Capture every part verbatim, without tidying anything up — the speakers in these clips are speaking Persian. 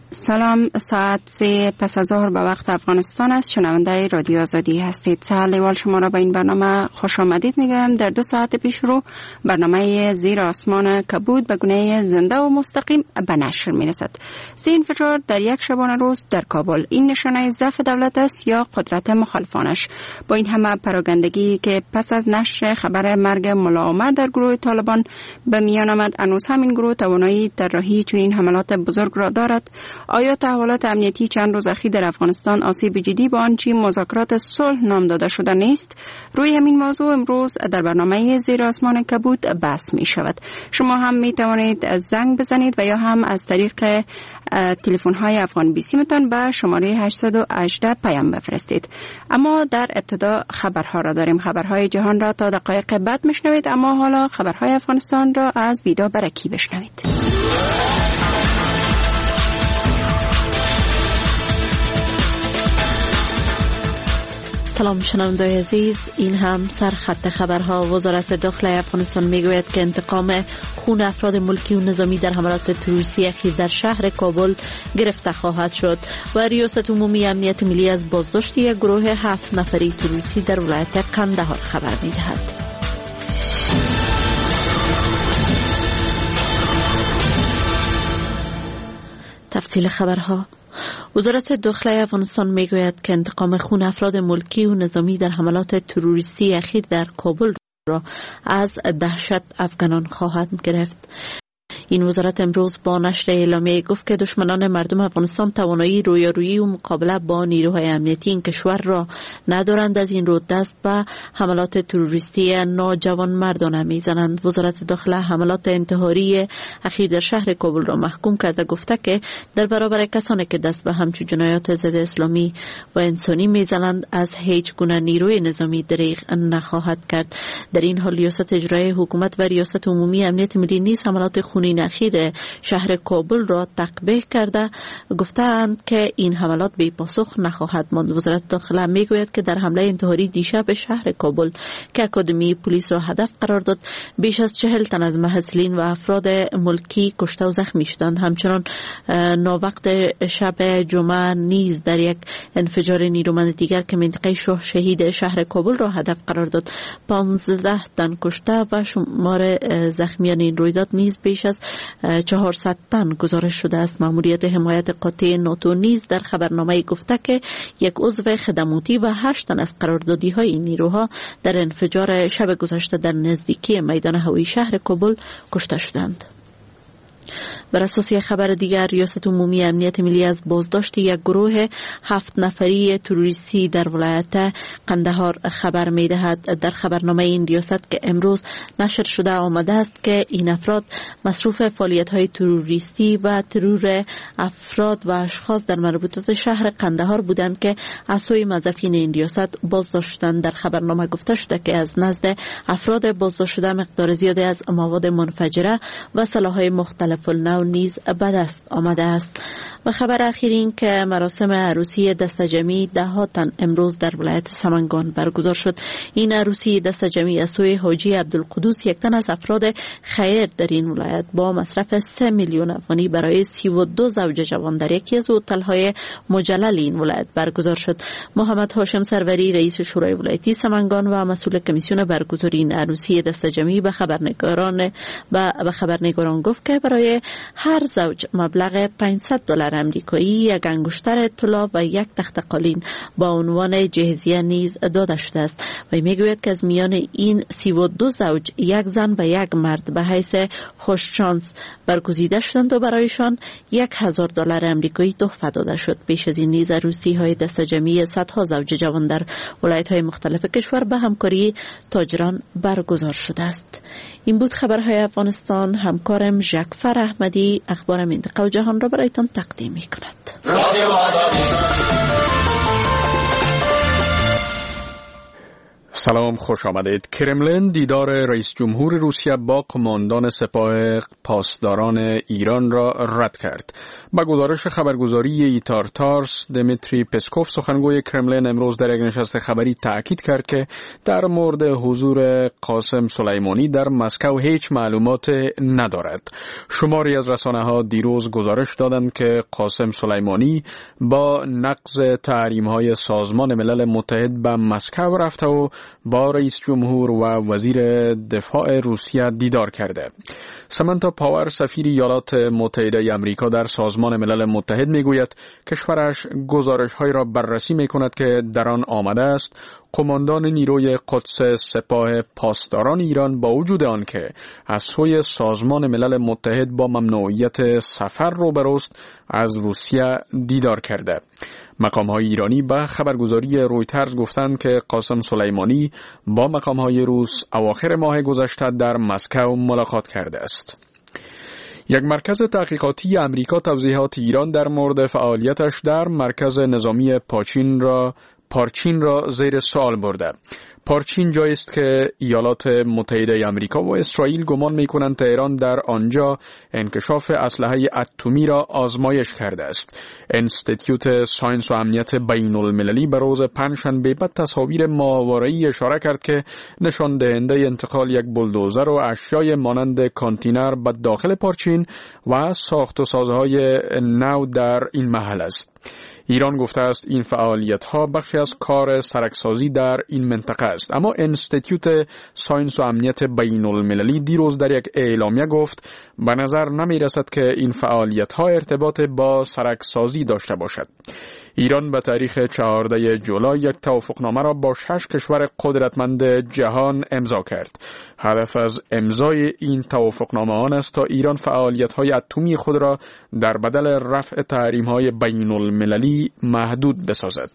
سلام، ساعت سه پس از ظهر به وقت افغانستان است. شنونده رادیو آزادی هستید. سهل شما را به این برنامه خوش آمدید میگویم. در دو ساعت پیش رو برنامه زیر آسمان کبود به گونه زنده و مستقیم به نشر میرسد. سه انفجار در یک شبانه روز در کابل، این نشانه ضعف دولت است یا قدرت مخالفانش؟ با این همه پراگندگی که پس از نشر خبر مرگ ملا عمر در گروه طالبان به میان آمد، هنوز همین گروه توانایی طراحی چنین حملات بزرگ را دارد؟ آیا تحولات امنیتی چند روز اخیر در افغانستان آسیب جدی با آنچه مذاکرات صلح نام داده شده نیست؟ روی همین موضوع امروز در برنامه زیر آسمان کبود بحث می شود. شما هم می توانید زنگ بزنید و یا هم از طریق تلفن های افغان بیسی متان به شماره هشتصد و هجده پیام بفرستید. اما در ابتدا خبرها را داریم. خبرهای جهان را تا دقایق بعد میشنوید، اما حالا خبرهای افغانستان را از ویدا برکی بشنوید. سلام شنوندگان عزیز، این هم سرخط خبرها. وزارت داخلی افغانستان میگوید که انتقام خون افراد ملکی و نظامی در حملات تروریستی اخیر در شهر کابل گرفته خواهد شد و ریاست عمومی امنیت ملی از بازداشت یک گروه هفت نفری تروریستی در ولایت قندهار خبر میدهد. تفصیل خبرها. وزارت داخلی افغانستان میگوید که انتقام خون افراد ملکی و نظامی در حملات تروریستی اخیر در کابل را از دهشت افغانان خواهد گرفت. این وزارت امروز با نشر اعلامیه گفت که دشمنان مردم افغانستان توانایی رویارویی و مقابله با نیروهای امنیتی این کشور را ندارند. از این رو دست به حملات تروریستی ناجوان مردانه میزنند. وزارت داخله حملات انتحاری اخیر در شهر کابل را محکوم کرده، گفته که در برابر کسانی که دست به همچون جنایات ضد اسلامی و انسانی میزنند از هیچ گونه نیروی نظامی دریغ نخواهد کرد. در این حال ریاست اجرایی حکومت و ریاست عمومی امنیت ملی نیز حملات خونین اخیر شهر کابل را تقبیح کرده گفتند که این حملات بی پاسخ نخواهد ماند. وزارت داخله میگوید که در حمله انتحاری دیشب به شهر کابل که اکادمی پلیس را هدف قرار داد، بیش از چهل تن از محصلین و افراد ملکی کشته و زخمی شدند. همچنان ناوقت شب جمعه نیز در یک انفجار نیرومند دیگر که منطقه شاه شهید شهر کابل را هدف قرار داد، پانزده تن کشته و شمار زخمیان این رویداد نیز بیش از چهارصد تن گزارش شده است. ماموریت حمایت قاطع ناتو نیز در خبرنامه گفته که یک عضو خدماتی و هشت تن از قراردادی های این نیروها در انفجار شب گذشته در نزدیکی میدان هوایی شهر کابل کشته شدند. بر اساس خبر دیگر، ریاست عمومی امنیت ملی از بازداشت یک گروه هفت نفری تروریستی در ولایت قندهار خبر می دهد. در خبرنامه این ریاست که امروز نشر شده آمده است که این افراد مصروف فعالیت های تروریستی و ترور افراد و اشخاص در مربوطات شهر قندهار بودند که از سوی موظفین این ریاست بازداشت شدند. در خبرنامه گفته شده که از نزد افراد بازداشت شده مقدار زیادی از مواد منفجره و سلاح‌های مختلف النوع نیز به دست آمده است. و خبر اخیر این که مراسم عروسی دستجمعی ده ها تن امروز در ولایت سمنگان برگزار شد. این عروسی دستجمعی از سوی حاجی عبدالقدوس، یک تن از افراد خیر در این ولایت، با مصرف سه میلیون افغانی برای سی و دو زوج جوان در یکی از هتل‌های مجلل این ولایت برگزار شد. محمد هاشم سروری، رئیس شورای ولایتی سمنگان و مسئول کمیسیون برگزاری این عروسی دستجمعی به خبرنگاران و به خبرنگاران گفت که برای هر زوج مبلغ پانصد دلار امریکایی، یک انگشتر طلا و یک تخت قالین با عنوان جهیزیه نیز داده شده است. و میگوید که از میان این سی و دو زوج یک زن و یک مرد به حیث خوش شانس برگزیده شدند و برایشان یک هزار دلار امریکایی تحفه داده شد. پیش از این نیز عروسی های دستجمعی صدها زوج جوان در ولایت های مختلف کشور به همکاری تاجران برگزار شده است. این بود خبرهای افغانستان. همکارم ژکفر احمدی اخبار منطقه و جهان را برایتان تقدیم می کند. سلام، خوش آمدید. کرملین دیدار رئیس جمهور روسیه با قماندان سپاه پاسداران ایران را رد کرد. با گزارش خبرگزاری ایتارتارس، دمیتری پسکوف سخنگوی کرملین امروز در یک نشست خبری تاکید کرد که در مورد حضور قاسم سلیمانی در مسکو هیچ معلومات ندارد. شماری از رسانه‌ها دیروز گزارش دادند که قاسم سلیمانی با نقض تحریم‌های سازمان ملل متحد به مسکو رفته و با رئیس جمهور و وزیر دفاع روسیه دیدار کرده. سامانتا پاور سفیر ایالات متحده آمریکا در سازمان ملل متحد میگوید کشورش گزارش‌هایی را بررسی می‌کند که در آن آمده است قماندان نیروی قدس سپاه پاسداران ایران با وجود آنکه از سوی سازمان ملل متحد با ممنوعیت سفر روبروست از روسیه دیدار کرده. مقام‌های ایرانی به خبرگزاری رویترز گفتند که قاسم سلیمانی با مقام‌های روس اواخر ماه گذشته در مسکو ملاقات کرده است. یک مرکز تحقیقاتی امریکا توضیحات ایران در مورد فعالیتش در مرکز نظامی پاچین را پارچین را زیر سوال برده. پارچین جایی است که ایالات متحده آمریکا و اسرائیل گمان می‌کنند تهران در آنجا انکشاف اسلحه اتمی را آزمایش کرده است. انستیتیوت ساینس و امنیت بین‌المللی به روز پنجشنبه به تصاویر ماهواره‌ای اشاره کرد که نشان دهنده انتقال یک بولدوزر و اشیای مانند کانتینر به داخل پارچین و ساخت و سازهای نو در این محل است. ایران گفته است این فعالیت‌ها بخشی از کار سرکسازی در این منطقه است، اما انستیتیوت ساینس و امنیت بین‌المللی دیروز در یک اعلامیه گفت به نظر نمی‌رسد که این فعالیت‌ها ارتباط با سرکسازی داشته باشد. ایران به تاریخ چهاردهم جولای یک توافقنامه را با شش کشور قدرتمند جهان امضا کرد. هدف از امضای این توافقنامه آن است تا ایران فعالیت‌های اتمی خود را در بدل رفع تحریم‌های بین‌المللی محدود بسازد.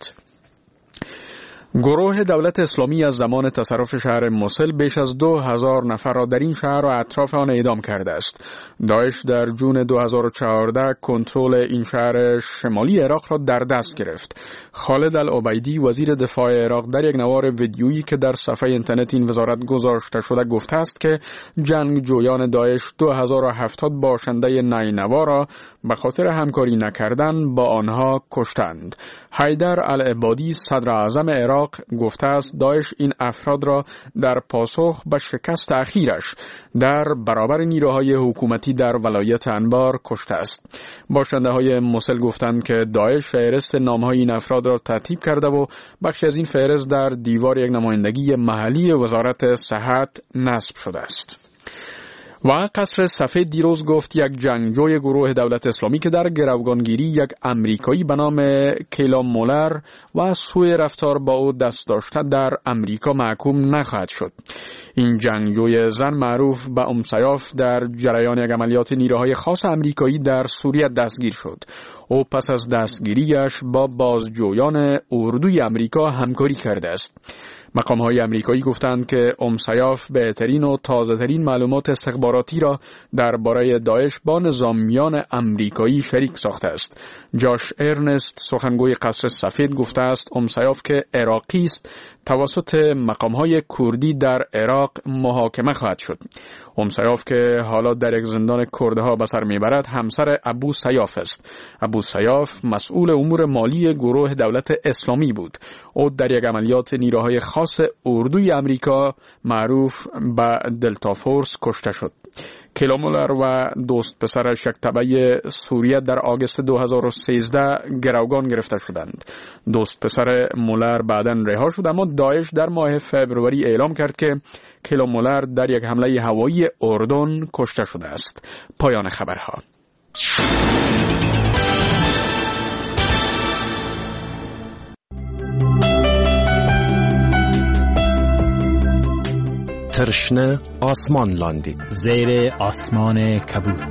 گروه دولت اسلامی از زمان تصرف شهر موسل بیش از دو هزار نفر را در این شهر و اطراف آن اعدام کرده است. داعش در جون دو هزار و چهارده کنترل این شهر شمالی عراق را در دست گرفت. خالد العبیدی وزیر دفاع عراق در یک نوار ویدیویی که در صفحه اینترنت این وزارت گذاشته شده گفته است که جنگجویان داعش دو هزار و هفتاد باشنده نینوا را به خاطر همکاری نکردن با آنها کشتند. حیدر العبادی صدر اعظم عراق گفته است داعش این افراد را در پاسخ به شکست اخیرش در برابر نیروهای حکومتی در ولایت انبار کشته است. باشنده های موسل گفتند که داعش فهرست نامهای این افراد را ترتیب کرده و بخشی از این فهرست در دیوار یک نمایندگی محلی وزارت صحت نصب شده است. و قصر سفید دیروز گفت یک جنگجوی گروه دولت اسلامی که در گروگانگیری یک امریکایی به نام کیلا مولر و سوء رفتار با او دست داشته در امریکا محکوم نخواهد شد. این جنگجوی زن معروف به ام سیاف در جریان یک عملیات نیروهای خاص امریکایی در سوریه دستگیر شد. او پس از دستگیریش با بازجویان اردوی امریکا همکاری کرده است. مقام‌های امریکایی گفتند که ام سیاف بهترین و تازه‌ترین معلومات استخباراتی را درباره داعش با نظامیان امریکایی شریک ساخته است. جاش ارنست سخنگوی قصر سفید گفته است ام سیاف که عراقی است توسط مقام‌های کردی در عراق محاکمه خواهد شد. ام سیاف که حالا در یک زندان کردها به سر میبرد همسر ابو سیاف است. ابو سیاف مسئول امور مالی گروه دولت اسلامی بود. او در یک عملیات نیروهای خاص اردوی امریکا معروف به دلتا فورس کشته شد. کیلا مولر و دوست پسرش یک تبع سوریه در آگوست دو هزار و سیزده گروگان گرفته شدند. دوست پسر مولر بعداً رها شد، اما داعش در ماه فبروری اعلام کرد که کیلا مولر در یک حمله هوایی اردن کشته شده است. پایان خبرها. ترشنه آسمان لاندی زیر آسمان کبود.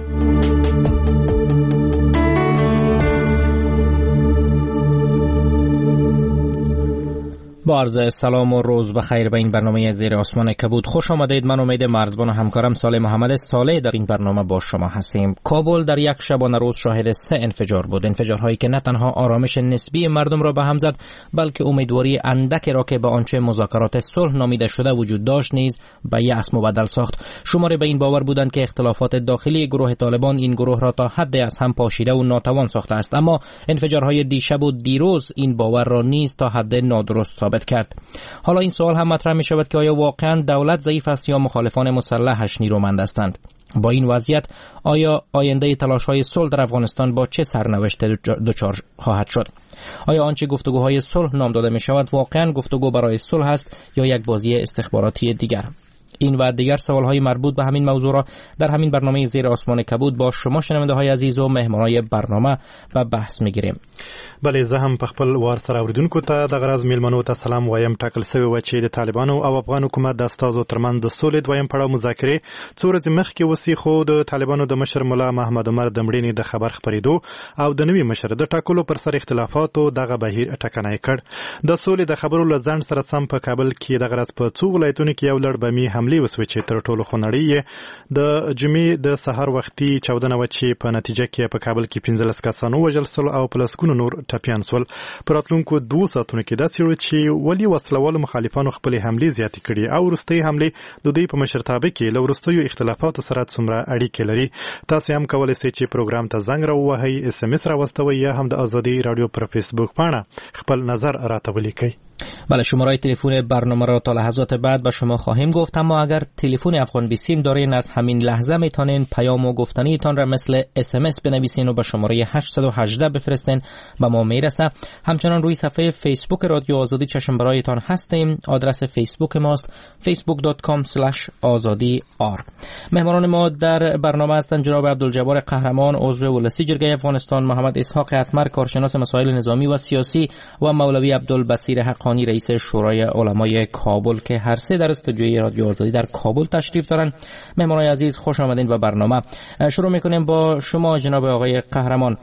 با عرض سلام و روز بخیر به این برنامه زیر آسمان کبود خوش آمدید. من امید مرزبان و همکارم صالح محمد صالح در این برنامه با شما هستیم. کابل در یک شبانه روز شاهد سه انفجار بود، انفجارهایی که نه تنها آرامش نسبی مردم را به هم زد بلکه امیدواری اندک را که به آنچه مذاکرات صلح نامیده شده وجود داشت نیز به یأس مبدل ساخت. شماری به این باور بودند که اختلافات داخلی گروه طالبان این گروه را تا حد از هم پاشیده و ناتوان ساخته است، اما انفجارهای دیشب و دیروز این باور را نیز تا حد نادرست ثابت کرد. حالا این سوال هم مطرح می شود که آیا واقعا دولت ضعیف است یا مخالفان مسلحش نیرومند هستند؟ با این وضعیت آیا آینده تلاش‌های صلح در افغانستان با چه سرنوشت دچار خواهد شد؟ آیا آنچه گفتگوهای صلح نام داده می شود واقعا گفتگو برای صلح است یا یک بازی استخباراتی دیگر؟ این و دیگر سوال‌های مربوط به همین موضوع را در همین برنامه زیر آسمان کبود با شما شنونده‌های عزیز و مهمانای برنامه به بحث می‌گیریم. بله، زه هم په خپل وار سره اوریدونکو ته د غرض میلمنو ته سلام وایم. ټاکل شوی و چې د طالبانو او افغان حکومت د استازو ترمنځ د سولې دویم پړاو مذاکرې څو ورځې مخکې وسي، خو د طالبانو د مشر ملا محمد عمر د مړینې د خبر خپرېدو او د نوي مشر د ټاکلو پر سر اختلافاتو دغه بهیر ټکنی کړ. د سولې د خبرو له ځنډ سره سم په کابل کې د غرض په څو ولایتونو کې یو لړ بمي حملې وسوې چې تر ټولو خونړۍ د جمعې د سحر وختي چاودنه و چې په نتیجه کې په کابل کې پنځلس کسان ووژل شول او په لسګونو نور ټپیان شول. په راتلونکو دوه ساعتونو کې داسې و چې ولي وسلوالو مخالفانو خپلې حملې زیاتې کړي او وروستۍ حملې د دوی په مشرتابه کې له وروستیو اختلافاتو سره څومره اړیکې لري. تاسو هم کولی شئ چې پروګرام ته زنګ راووهئ، اس ام اس راوستوئ یا هم د آزادی رادیو پر فیسبوک پاڼه خپل نظر راته ولیکئ. بله، شماره تلفن برنامه را تا لحظات بعد به شما خواهیم گفت، اما اگر تلفن افغان بیسیم دارین از همین لحظه میتونین پیام و گفتنیتان را مثل اس ام اس بنویسین و به شماره هشت یک هشت بفرستین، به ما میرسه. همچنان روی صفحه فیسبوک رادیو آزادی چشم برایتان هستیم. آدرس فیسبوک ماست facebook dot com slash azadi r. مهمانان ما در برنامه هستند جناب عبدالجبار قهرمان عضو ولسی جرگه افغانستان، محمد اسحاق اتمر کارشناس مسائل نظامی و سیاسی و مولوی عبدالبصیر حقانی رئیس شورای علمای کابل که هر سه در استودیوی رادیو آزادی در کابل تشریف دارند. مهمانان عزیز خوش آمدین به برنامه. شروع میکنیم با شما جناب آقای قهرمان.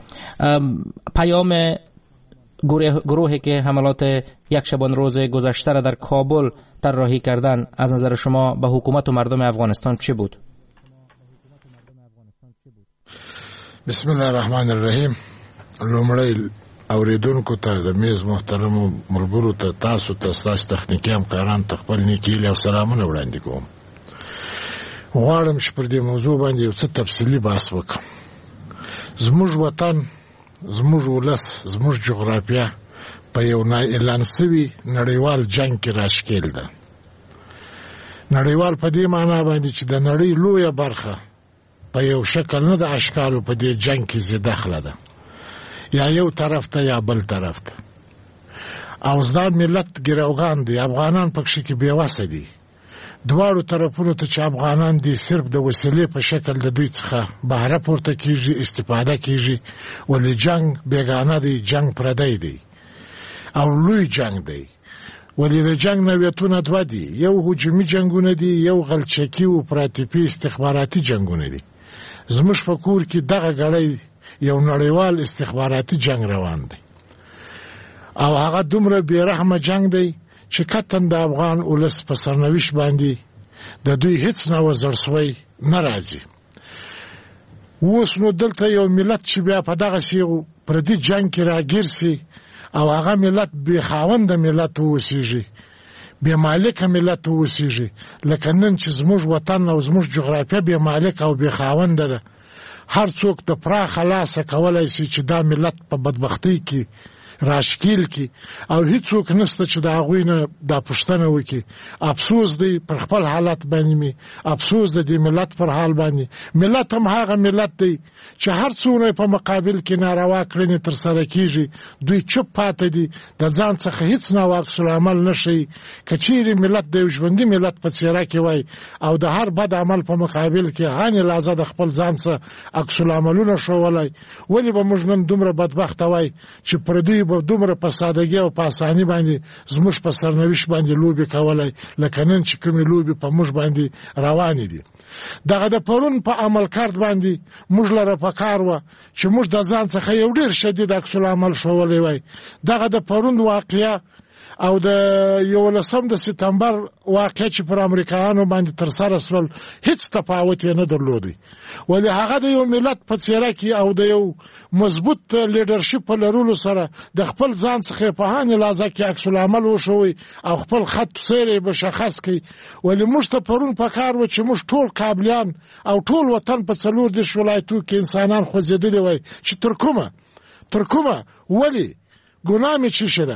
پیام گروهی که حملات یک شبانه روز گذشته را در کابل طراحی کردن از نظر شما به حکومت و مردم افغانستان چه بود؟ بسم الله الرحمن الرحیم. لومړی اوریدونکو ته د میز محترم ملګرو ته تاسو ته ستاسو تخنیکي همکاران ته خپل نیکې هیلې او سلامونه وړاندې کوم. غواړم چې پر دې موضوع باندې یو څه تفصیلي بحث وکړم. زموږ وطن، زموږ ولس، زموږ جغرافیه په یو اعلان شوي نړیوال جنګ کې راښکېل ده. نړیوال په دې معنا باندې چې د نړۍ لویه برخه په یو شکل نه د اشکالو په دې جنګ کې زی داخله ده، یا یو طرف ته یا بل طرف ته. او زدا ملت ګروګان دي، افغانان پکې کې بیواسه دي. دواړو طرفونو ته چې افغانان دي صرف د وسیلې په شکل د دوی څخه بهره پورته کیږي، استفاده کیږي، ولې جنگ بیگانه دی، جنگ پردی دی او لوی جنگ دی. ولې د جنگ نوعیتونه دوه دي، یو هجومي جنگونه دي، یو غلچکی او پراتیپي استخباراتي جنگونه دي. زموږ په کور کې دغه غړی یو نړیوال استخباراتي جنگ روان دی او هغه دومره بیرحمه جنگ دی چې کتن د افغان ولس په سرنوشت باندې د دوی هیڅ نه زړسوی نه راځي. اوس نو دلته یو ملت چې بیا په دغه یو پردي جنگ کې راګیر سي او هغه ملت بې خاونده ملت اوسیږي، بې مالکه ملت اوسیږي، لکه نن چې زموږ وطن او زموږ جغرافیه بې مالکه او بې خاونده ده. هر څوک د پراخه لاسه کولای شي چې دا ملت په بدبختۍ کې راشکیل کی او هیڅوک نشته چې دا غوی نه دا پښتنه وکي. افسوس دی پر خپل حالت باندې می، افسوس دی ملت پر حال باندې. ملت هم هغه ملت دی چې هر څونه په مقابل کې ناروا کړنې تر سره کیږي، دوی چوپ پاتې دي، د ځان څخه هیڅ نه واکس العمل نشي. کچيري ملت د ژوندۍ ملت په څیره کې وای او د هر بد عمل په مقابل کې هاني لازم د خپل ځان څخه عکس العملونه شوولای، ولی به موږ نن دومره بدبخت وای چې پر دوی په دومره په سادهګي او په اساني باندې زموږ په سرنوشت باندې لوبي کولای، لکه نن چې کومې لوبي په موږ باندې روانې دي. دغه د پرون په عمل کارت باندې موږ لره پکار و چې موږ د ځان څخه یو ډیر شدید عکس العمل شوولای وای. دغه د پرون واقعیا او د یولسم د سپتمبر واقع چې پر امریکایانو باندې تر سره سول هیڅ تفاوت نه درلودي، ولی هغه د یو ملت په څیره کې او د یو مضبوط لیډرشپ په لرلو سره د خپل ځان څخه په هانه لازم کې عکس العمل وشوي او خپل خط سیر مشخص کړي. ولی موږ ته پرون په کار و چې موږ ټول قابلیان او ټول وطن په څلور د ولایتو کې انسانان خوځېدلي وای چې تر کومه تر کومه ولی ګناه مې چی شره.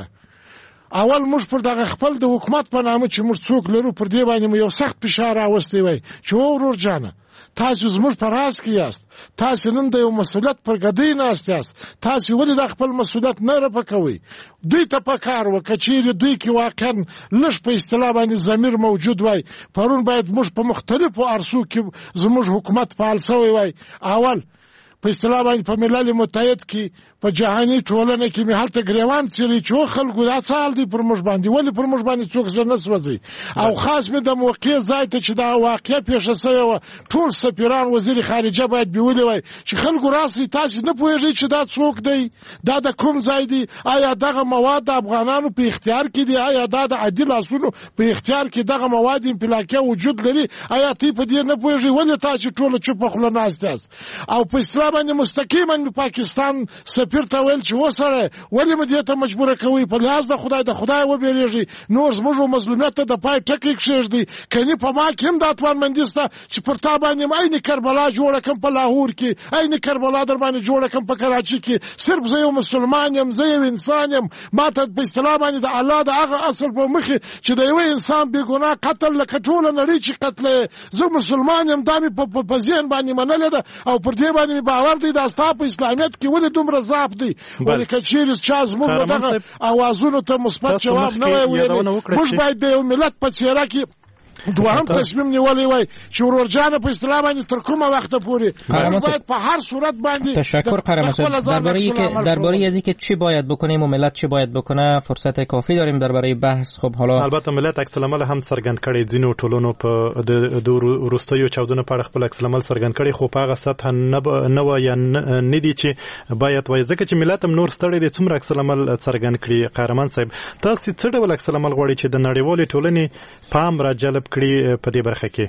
اول موږ پر دغه خپل د حکومت په نامه چې موږ څوک لرو پر دې باندې یو سخت فشار راوستي وای چې ورور جانه تاسو زموږ په راز کې یاست، تاسو نن د یو مسؤلیت پر ګدۍ ناست یاست، تاسو ولې د خپل مسؤلیت نه رپکوي. دوی ته په کار وکړه چې دوی کې واقعا لږ په اصطلاح باندې ضمیر موجود وای. پرون باید موږ په مختلفو عرصو کې زموږ حکومت فعال شوی وای. اول په اصطلاح باندې په ملل متحد کې په جهاني ټولنه کې مې هلته ګریوان چیرې چې خلکو دا څال دي پر موږ باندې ولې پر موږ باندې څوک ځل نه سوځي. او خاص مې د موقع ځای ته چې دا واقع پیښه شوې و ټول سفیران وزیر خارجه باید بیولې وای چې خلکو راسي تاسو نه پوهیږئ چې دا څوک دی، دا د کوم ځای دی، آیا دغه مواد د افغانانو په اختیار کې دي، آیا دا د عادل اسونو په اختیار کې دغه مواد امپلاکه وجود لري، آیا تی په دې نه پوهیږئ ولې تاسو ټول چوپ خله ناست یاست. او په اسلام باندې مستقیما پاکستان سفیر ته ویل چې وسره ولې مدې ته مجبور کوي په لاس د خدای د خدای و بیریږي نور زموږ مظلومیت ته د پای ټکی کښېږدي کني په ما کې هم د اتوان مندسته چې پر تا باندې عین کربلا جوړه کم په لاهور کې، عین کربلا در باندې جوړه کم په کراچي کې، صرف زه یو مسلمان یم، زه یو انسان یم، ما ته په اصطلاح باندې د الله د هغه اصل په مخې چې د یو انسان بې ګناه قتل لکه ټوله نړۍ چې قتل زه مسلمان یم دا مې په ذهن باندې منلې ده او پر دې باندې باور دی دا ستا په اسلامیت کې ولې دومره ضعف دی. ولې که چیرې چا زموږ دغه اوازونو ته مثبت جواب نه وای ویلی موږ باید د یو ملت په څیره کې دوهم تصمیم نیولی وای چې ورورجانه په اصطلاح باندې تر کومه وخت پورې باید په هر صورت باندې. تشکر قهرمان صاحب. درباره اینکه درباره از اینکه چی باید بکنیم و ملت چی باید بکنه فرصت کافی داریم درباره بحث. خب حالا البته ملت عکس العمل هم څرګند کړي ځینو ټولونو په د وروستیو چاودنو په اړه خپل عکس العمل څرګند کړي خو په هغه سطح نه و یا نه دي چې باید وای ځکه چې ملت هم نور ستړي دي څومره عکس العمل څرګند کړي. قهرمان صاحب تاسو څه ډول عکس العمل غواړئ چې د نړیوالې ټولنې پام را جلب کړي په دې برخه کې؟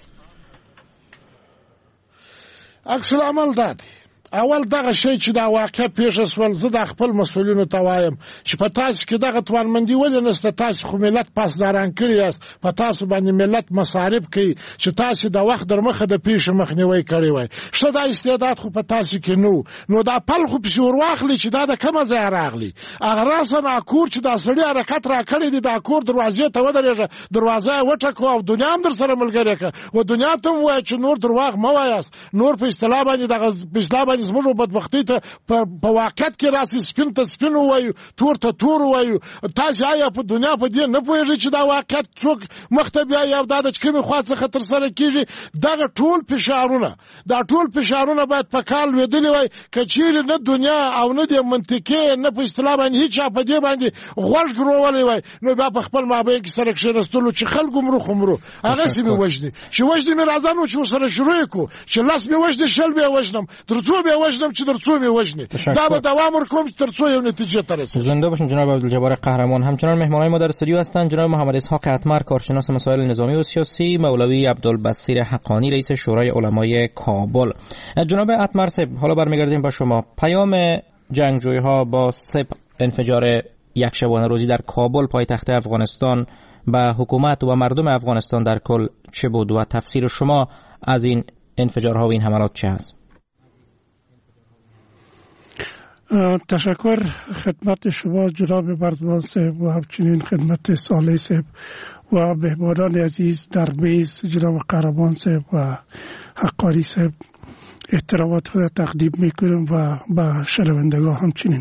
عکس العمل دا دی اول دغه شی چې دا واقع پیښ شول زه د خپل مسؤلینو ته وایم چې په تاسو کې دغه توانمندي ولې نشته، تاسو خو ملت پاسداران کړی یاست، په تاسو باندې ملت مصارف کوي چې تاسو د وخت در مخه د پیښې مخنیوي کړی وای. ښه دا استعداد خو په تاسو کې نو نو دا پل خو پسې ورواخلي چې دا د کومه ځای راغلی هغه راسن اکور چې دا سړی حرکت را کړی دی د اکور دروازې ته ودرېږه دروازه وټکو او دنیا هم در سره ملګری کړه و دنیا ته هم وایه چې نور درواغ مه وایاست، نور په اصطلاح باندې دغه په اصطلاح باندې زموږ بدبختۍ ته په واقعیت کې راسي سپین ته سپین وایو تور ته تور وایو. تاسو آیا په دنیا په دې نه پوهېږئ چې دا واقعیت څوک مخته بیایي او دا د کومې خوا څخه ترسره کېږي؟ دغه ټول فشارونه دا ټول فشارونه باید په کال لوېدلي وای که چیرې نه دنیا او نه د منطقې نه په اصطلاح باندې هېچ چا په دې باندې غوږ ګروولی وای نو بیا په خپل مابین کې سره کښېنستلو چې خلکو مرو خو مرو هغسې مې وژني چې وژني مې راځه نو چې ورسره شروع یې کړو چې لس مې وژني شل بیا وژنم تر څو بیا وژنم چې در څو می وژنی دا به دوام ورکوم تر څو یو نتیجه ته رسید. زنده باشین جناب عبدالجبار قهرمان. همچنان مهمانای ما در استودیو هستند جناب محمد اسحاق اتمر کارشناس مسائل نظامی و سیاسی، مولوی عبدالبصیر حقانی رئیس شورای علمای کابل. جناب اتمر صاحب حالا برمیگردیم با شما. پیام جنگجوی‌ها با سه انفجار یک شبانه روزی در کابل پایتخت افغانستان به حکومت و مردم افغانستان در کل چه بود و تفسیر شما از این انفجارها و این حملات چه است؟ تشکر خدمت شما جناب مرزبان صاحب و همچنین خدمت صالح صاحب و مهمانان عزیز در میز جناب قهرمان صاحب و حقانی صاحب احترامات را تقدیم میکنم و با شنوندگان همچنین.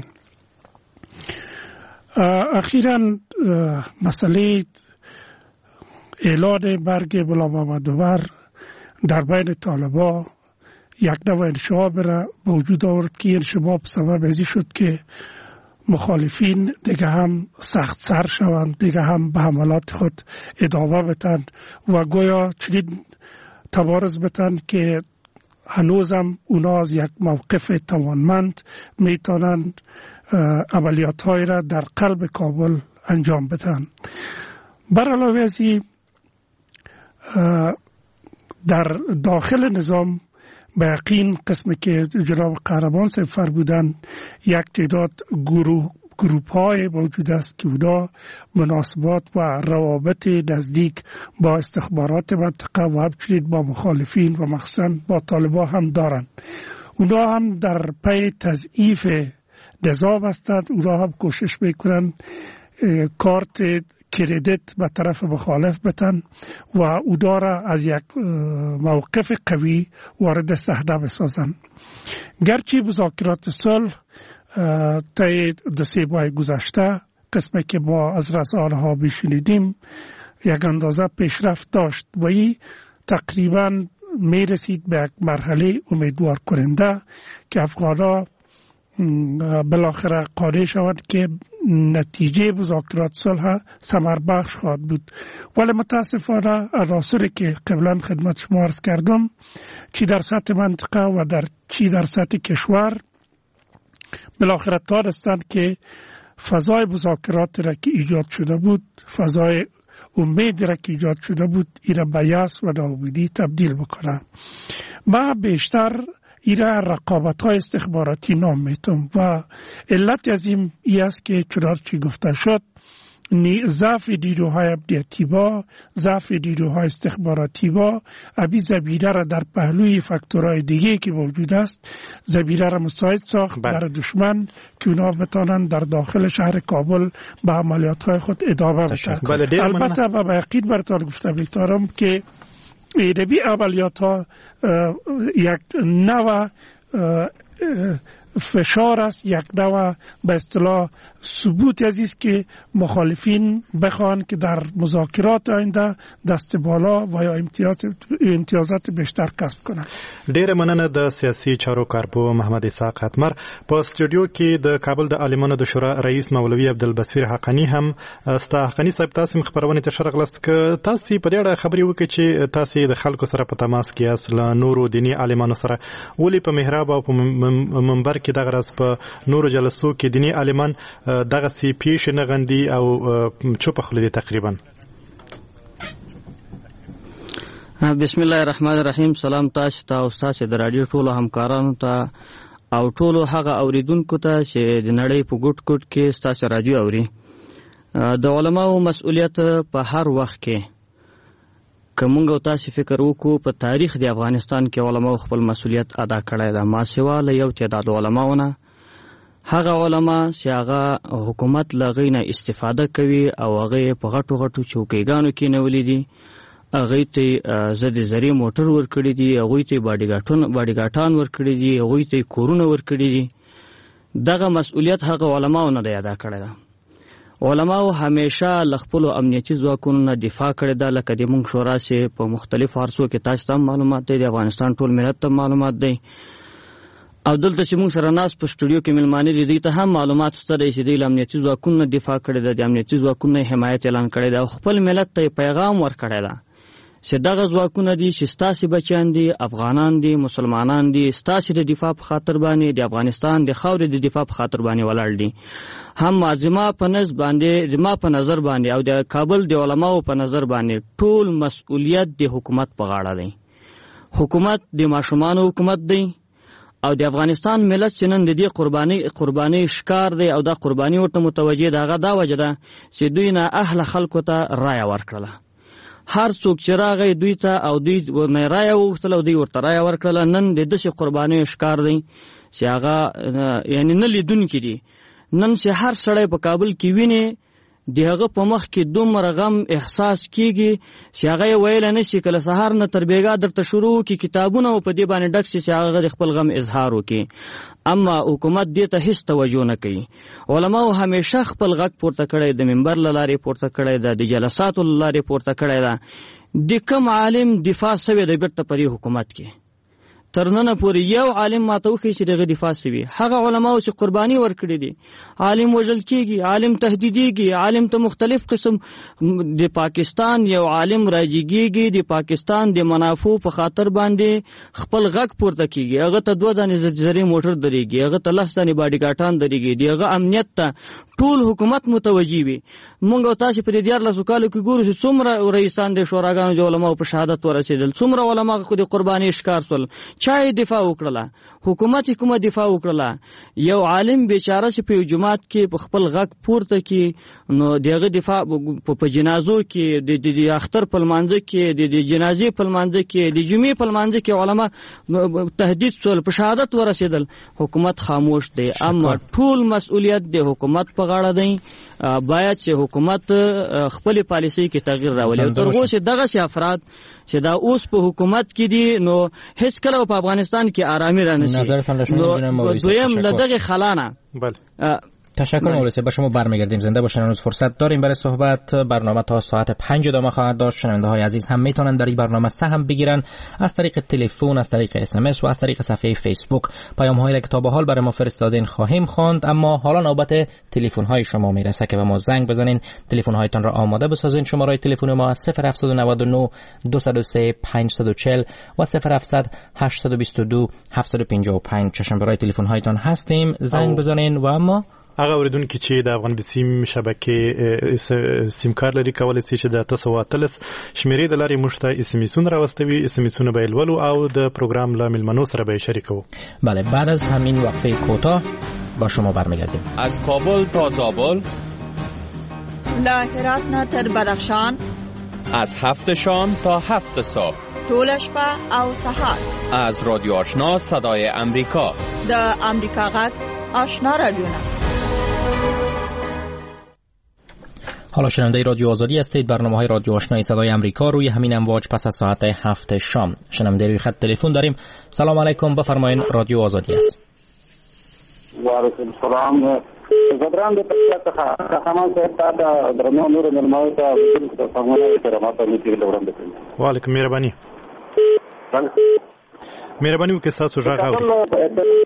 اخیراً مسئله اعلان مرگ ملا محمد عمر در بین طالبان یک نوع انشعاب را به وجود آورد که انشعاب سبب ازی شد که مخالفین دیگه هم سخت سر شوند، دیگه هم به حملات خود ادامه بدن و گویا چنین تبارز بدن که هنوزم اونا از یک موقف توانمند میتونند عملیات های را در قلب کابل انجام بدن. بر علاوه از در داخل نظام به یقین قسمی که جناب قهرمان صاحب فرمودن یک تعداد گروه گروپ های موجود است که اونا مناسبات و روابط نزدیک با استخبارات منطقه و همچنین با مخالفین و مخصوصا با طالبان هم دارند. اونا هم در پی تضعیف نظام هستند. اونا هم کوشش میکنن کارت کردیت به طرف مخالف بتن و اونا را از یک موقف قوی وارد صحنه بسازن. گرچه مذاکرات صلح طی دو سه ماه گذشته قسمی که ما از رسانه ها بشنیدیم یک اندازه پیشرفت داشت و این تقریبا می رسید به یک مرحله امیدوار کننده که افغان‌ها بالاخره قانع شوند که نتیجه مذاکرات صلح ثمر بخش خواهد بود. ولی متاسفانه عناصری که قبلا خدمت شما عرض کردم چی در سطح منطقه و در چی در سطح کشور بالاخره تانستند که فضای مذاکرات را که ایجاد شده بود، فضای امید را که ایجاد شده بود، ایرا به یأس و ناامیدی تبدیل بکنه. ما بیشتر ایرا رقابت‌های استخباراتی نام میتونم و علت از این ای است که چنانچه گفته شد ضعف نیروهای امنیتی با ضعف نیروهای استخباراتی با ابی زمینه را در پهلوی فاکتورهای دیگه که موجود است زمینه را مساعد ساخت بر دشمن که اونا بتانند در داخل شهر کابل به عملیات‌های خود ادامه بدن. البته با یقین براتون گفته میتونم که اینمی عملیات ها یک نوع فشار است، یک نوع به اصطلاح ثبوت است که مخالفین بخوان که در مذاکرات آینده دست بالا و یا امتیاز امتیازات بیشتر کسب کنند. ډیره مننه د سیاسي چارو کارپو محمد اسحاق ختمر. په سټوډیو کې د کابل د عالمانو د شورا رئیس مولوي عبدالبصیر حقانی هم ستا حقانی صاحب تاسو خبرونه ته شرغلست ک تاسو په دې اړه خبري وکړي چې تاسو د خلکو سره په تماس کې یاست له نورو دینی عالمانو سره ولې په محراب او په منبر کې دغه راز په نورو جلسو کې دینی عالمان دغه سی پیش نه غندي او چوپ خلدي تقریبا. بسم الله الرحمن الرحیم. سلام تاسو ته او تاسو د رادیو ټولو همکارانو ته او ټولو هغه اوریدونکو ته چې د نړۍ په ګوټ ګوټ کې تاسو رادیو اوري. د علماو مسؤلیت په هر وخت کې کومنګ او تاسو فکر وکړو په تاریخ د افغانستان کې علماو خپل مسؤلیت ادا کړی دا ما سوا له یو تعداد علماونه هغه علما چې هغه حکومت لغې نه استفاده کوي او هغه په غټو غټو چوکیګانو کې نیولې دي، هغه ته زده زری موټر ورکړي دي، هغه ته باډیګاټون باډیګاټان ورکړي دي، هغه ته کورونه ورکړي دي. دغه مسؤلیت هغه علماو نه دی ادا کړی دا. علماو همیشه لخپلو امنیتي ځواکونو نه دفاع کړې ده، لکه د موږ شورا چې په مختلفو عرصو کې تاسو ته معلومات دی، د افغانستان ټول ملت ته معلومات دی او دلته چې موږ سره ناس په سټوډیو کې ملمانه دي دوی ته هم معلومات شته چې د امنیتي ځواکونو نه دفاع کړې ده، د امنیتي ځواکونو حمایت اعلان کړی ده او خپل ملت ته پیغام ورکړی ده چې دغه ځواکونه دي چې ستاسې بچیان دي، افغانان دي، مسلمانان دي، ستاسې د دفاع په خاطر باندې د افغانستان د خاورې د دفاع په خاطر باندې ولاړ دي. هم زما په نظر باندې زما په نظر باندې او د کابل د علماو په نظر باندې ټول مسؤلیت د حکومت په غاړه دی. حکومت د ماشومانو حکومت دی او د افغانستان ملت چې نن د دې قرباني قرباني شکار دی او دا قرباني ورته متوجه ده. هغه دا وجه ده چې دوی نه اهل خلکو ته رایه ورکړله. هر څوک چې راغی دوی ته او دوی ورنه رایه وغوښتله او دوی ورته رایه ورکړله. نن د داسې قربانیو شکار دی چې هغه یعنې نه لیدونکي دي. نن چې هر سړی په کابل کې ویني د هغه په مخ کې دومره غم احساس کیږي چې هغه یې ویلی نه شي کله سهار نه تر بیګا درته شروع وکړي کتابونه او په دې باندې ډک شي چې هغه د خپل غم اظهار وکړي. اما حکومت دې ته هیڅ توجه نه کوي. علماو همیشه خپل غږ پورته کړی، د منبر له لارې پورته کړی ده، د جلساتو له لارې پورته کړی ده. د کوم عالم دفاع سوی د بیرته په دې حکومت کې ترننه پورې یو عالم ماته وخی چې دغه دفاع سوي. هغه علماو چې قرباني ورکړي دي، عالم وژل کیږي، عالم تهدیدیږي، عالم ته مختلف قسم د پاکستان یو عالم راجیږي، د پاکستان د منافع په خاطر باندې خپل غږ پورته کیږي. هغه ته دوه دانې زری موټر دريږي، هغه ته لس دانې باډي ګاټان دريږي، دغه امنیت ته ټول حکومت متوجي وي. مونږ تاسو په دې دیار لاسو کالو کې ګورو چې څومره رئیسان د شوراګانو د علماو په شهادت ورسېدل، څومره علما خو د قرباني ښکار شول. چا دفاع وکړه؟ حکومت کومه دفاع وکړه؟ یو عالم بیچاره چې په جماعت کې په خپل غږ پورته کې نو دغه دفاع په جنازو کې د اختر په لمانځه کې د جنازې په لمانځه کې د جمعې په لمانځه کې علما تهدید شول، په شهادت ورسېدل. حکومت خاموش دی. اما ټول مسؤلیت د حکومت په غاړه دی. باید چې حکومت خپل پالیسي کې تغییر راولي. تر اوسه دغه شي افراد چې دا اوس په حکومت کې دي نو هیڅ کله په افغانستان کې آرامي را نشي. نو دویم لدغه خلانه بله تشکر مولوی. به شما برمیگردیم. زنده باشین. هنوز فرصت داریم برای صحبت. برنامه تا ساعت پنج ادامه خواهد داشت. شنونده های عزیز هم میتونن در این برنامه سهم بگیرن از طریق تلفن، از طریق اس ام اس و از طریق صفحه فیسبوک. پیام هایی که تا به حال برای ما فرستادین خواهیم خواند، اما حالا نوبت تلفن های شما میرسه که به ما زنگ بزنین. تلفن هایتان را آماده بسازین. شماره تلفن ما صفر هفت نه نه دو صفر سه پنج چهار صفر و صفر هفت هشت دو دو هفت پنج پنج. چشم برای تلفن هایتان هستیم. زنگ بزنین. و اما هغه اوریدونکو چې د افغان بسیم شبکې سیم کار لري کولای شي چې د تاسو واتلس شمیرې د لارې مشته اس ام اسونه راوستوي. اس ام اسونه به ولولو او د پروګرام لا ملمنو سره به شریکو. بله، بعد از همین وقفه کوتاه با شما برمیگردیم. از کابل تا زابل، له هرات نه تر بدخشان، از هفت شام تا هفت صبح، ټول شپه او سهار، از رادیو آشنا صدای امریکا، د امریکا غږ آشنا رادیو. حالا شنونده رادیو آزادی هستید. برنامه های رادیو آشنای صدای امریکا روی همین امواج پس از ساعت هفت شام. شنونده روی خط تلفن داریم. سلام علیکم، بفرمایید. رادیو آزادی است. و علیکم السلام. زدران د پښتو قهرمان صاحب ته درنو نور ملمنو ته د فرمانه کرامات میتي وړاندې کوم. وعلیکم مهرباني. مهرباني وکړئ تاسو راغلی.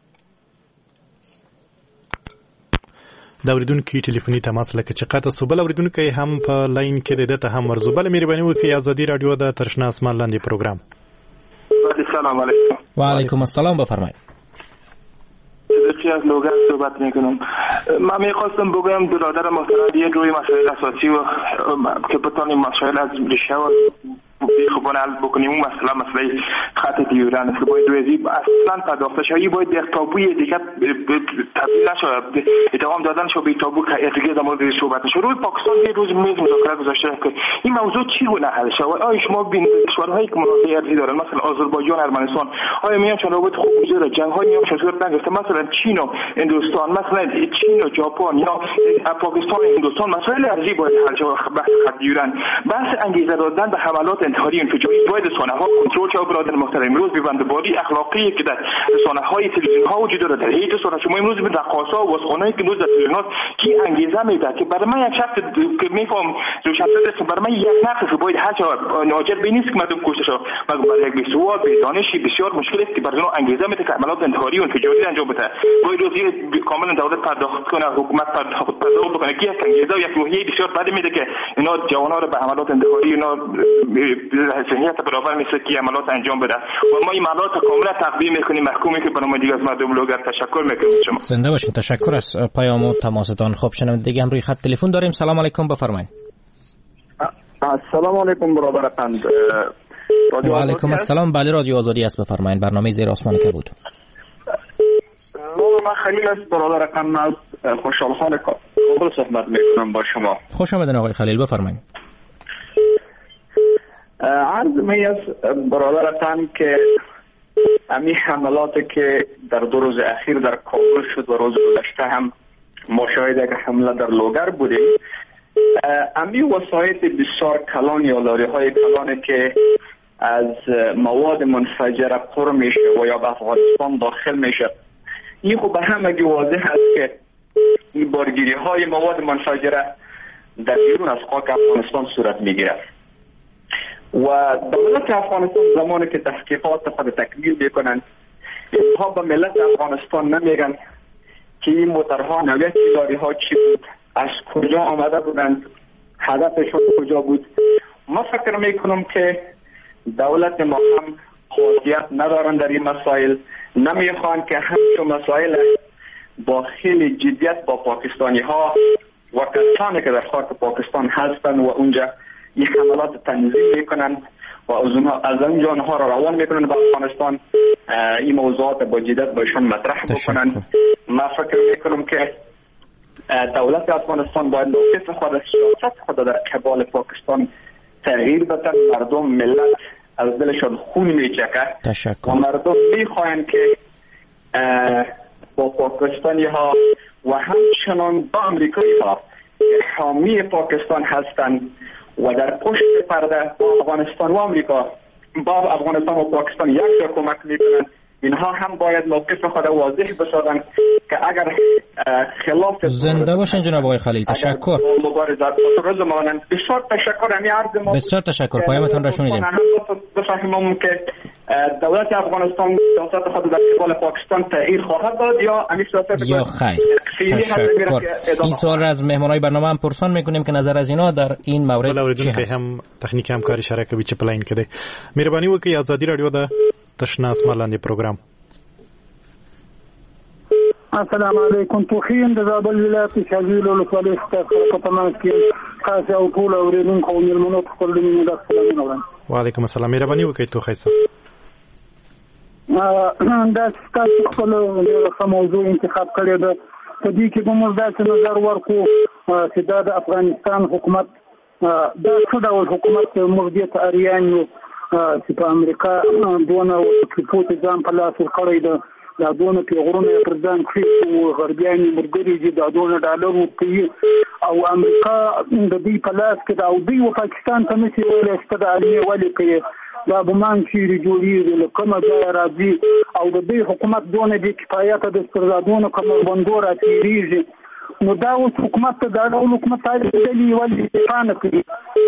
دا اوریدونکو ټلیفوني تماس لکه چې قطع سو. بل اوریدونکو هم په لاین کې د دته هم ورزو. بل مهرباني وکړئ آزادي رادیو د ترشنا اسمان لاندې پروګرام. سلام علیکم. و علیکم السلام، بفرمایید. چی از لوگر صحبت میکنم. من میخواستم بگویم برادر محترم یک روی مسائل اساسی و که بتانیم مسائل از ریشه و خوبان حل بکنیم. اون مسئله مسئله خط دیورن است که باید وزیر اصلا پرداخته شد. باید یک تابوی دیگه تبدیل نشود، ادامه دادن شد به تابو که ارتگاه در مورد صحبت نشد. روی پاکستان یه روز میز مذاکره گذاشته که این موضوع چی گونه حل شود. آیا شما بین کشورهایی که منافع ارضی دارن مثلا آذربایجان، ارمنستان، آیا میان چون روابط خوب وجود جنگ‌های میان صورت نگرفته؟ مثلا چین و هندوستان، مثلا چین و ژاپن یا پاکستان و هندوستان مسائل ارضی باید حل شود. بحث خط دیورن، بحث انگیزه دادن به حملات انتحاری انفجاری باید رسانه‌ها کنترل شود. برادر محترم، امروز ببندباری اخلاقی که در رسانه‌های تلویزیون‌ها وجود داره در هیئت رسانه شما امروز به رقاصا و واسخونایی که امروز در تلویزیونات کی انگیزه میده که برای من یک شخص که میفهم روشنفکر است، برای من یک نقص باید هر جا ناجر به نیست که مردم کشته شود. مگر برای یک بیسواد به دانشی بسیار مشکل است که برای اون انگیزه میده که عملیات انتحاری و انفجاری انجام بده. باید روزی کاملا دولت پرداخت کنه، حکومت پرداخت بکنه که یک انگیزه و یک روحیه بسیار بد میده که اینا جوانان رو به عملیات انتحاری اینا ذهنیت برابر میشه که عملیات انجام بده و ما این عملیات کاملا تقدیم میکنیم. محکومی که برنامه دیگه از مردم لوگر تشکر میکنیم. شما زنده باشین. تشکر از پیام و تماستان. خب شنونده دیگه هم روی خط تلفن داریم. سلام علیکم، بفرمایید. السلام علیکم برادر قند. و علیکم السلام. بله رادیو آزادی است، بفرمایید. برنامه زیر آسمان کبود. من خلیل است برادر قند، خوشحال خان کابل صحبت میکنم با شما. خوش آمدین آقای خلیل، بفرمایید. عرض می است برادر قند که امی حملاتی که در دو روز اخیر در کابل شد و روز گذشته هم ما شاهد یک حمله در لوگر بودیم. امی وسایط بسیار کلان یا لاری های کلانی که از مواد منفجره پر میشه و یا به افغانستان داخل میشه، این خب به همگی واضح است که این بارگیری های مواد منفجره در بیرون از خاک افغانستان صورت میگیره. و دولت افغانستان زمانی که تحقیقات خود تکمیل میکنن اینها به ملت افغانستان نمیگن که این موترها نوعیت داری ها چی بود، از کجا آمده بودند، هدفشون کجا بود. ما فکر میکنم که دولت ما هم خاصیت ندارن در این مسائل، نمیخوان که همچون مسائل با خیلی جدیت با پاکستانی ها و کسانی که در خاک پاکستان هستن و اونجا این حملات تنظیم میکنن و از اونجا آنها را روان میکنن به افغانستان، این موضوعات با جدیت باشون مطرح بکنن. ما فکر میکنم که دولت افغانستان باید موقف خود، سیاست خود در قبال پاکستان تغییر بدن. مردم ملت از دلشون خون میچکه و مردم میخواین که با پاکستانی ها و همچنان با امریکایی ها حامی پاکستان هستند و در پشت پرده با افغانستان و امریکا با افغانستان و پاکستان یک جا کمک میکنند. اینها هم باید موقف خود واضح بسازند که اگر خلاف زنده باشن جناب آقای خلیل. تشکر. مبارزات روز مانند بسیار تشکر. امی عرض ما بسیار تشکر. پایامتون را شنیدیم. بفهمم که دولت افغانستان سیاست خود در قبال پاکستان تغییر خواهد داد یا امی سیاست یا خیر. تشکر. این سوال را از مهمانای برنامه هم پرسان میکنیم که نظر از اینا در این مورد چی هست. هم تکنیک همکاری شریک وی چ پلاین کده. مهرباني وکړئ ازادي رادیو د تشناس ملاندې پروګرام. السلام علیکم. توخین د زابل ولایت شاذیل ولسوالۍ څخه تمام کې تاسو او ټول اوریدونکو مېلمنو ته خپل مینه د سلام وړاندې. وعلیکم السلام. مهرباني وکړئ توخی صاحب. دا تاسو خپل د موضوع انتخاب کړی ده. په دې کې به موږ داسې نظر ورکو چې دا د افغانستان حکومت دا څه ډول حکومت موږ دې ته اریان یو چې په امریکا دونه ټریپوټ ځان په لاس ورکړی ده، دا دونه پیغورونه پر ځان کړي او غربیاني ملګري چې دا دونه ډالر ورکوي او امریکا د دې په لاس کې دا او دوی و پاکستان ته نشي ویلی چې د عالمي ولې کوي دا بمان چیرې جوړېږي له کومه ځایه راځي او د دې حکومت دونه بې کفایته ده چې دا دونه کمربندو راتېرېږي. نو دا اوس حکومت ته دا ډول حکومت ډلې ولې دفاع نه کوي.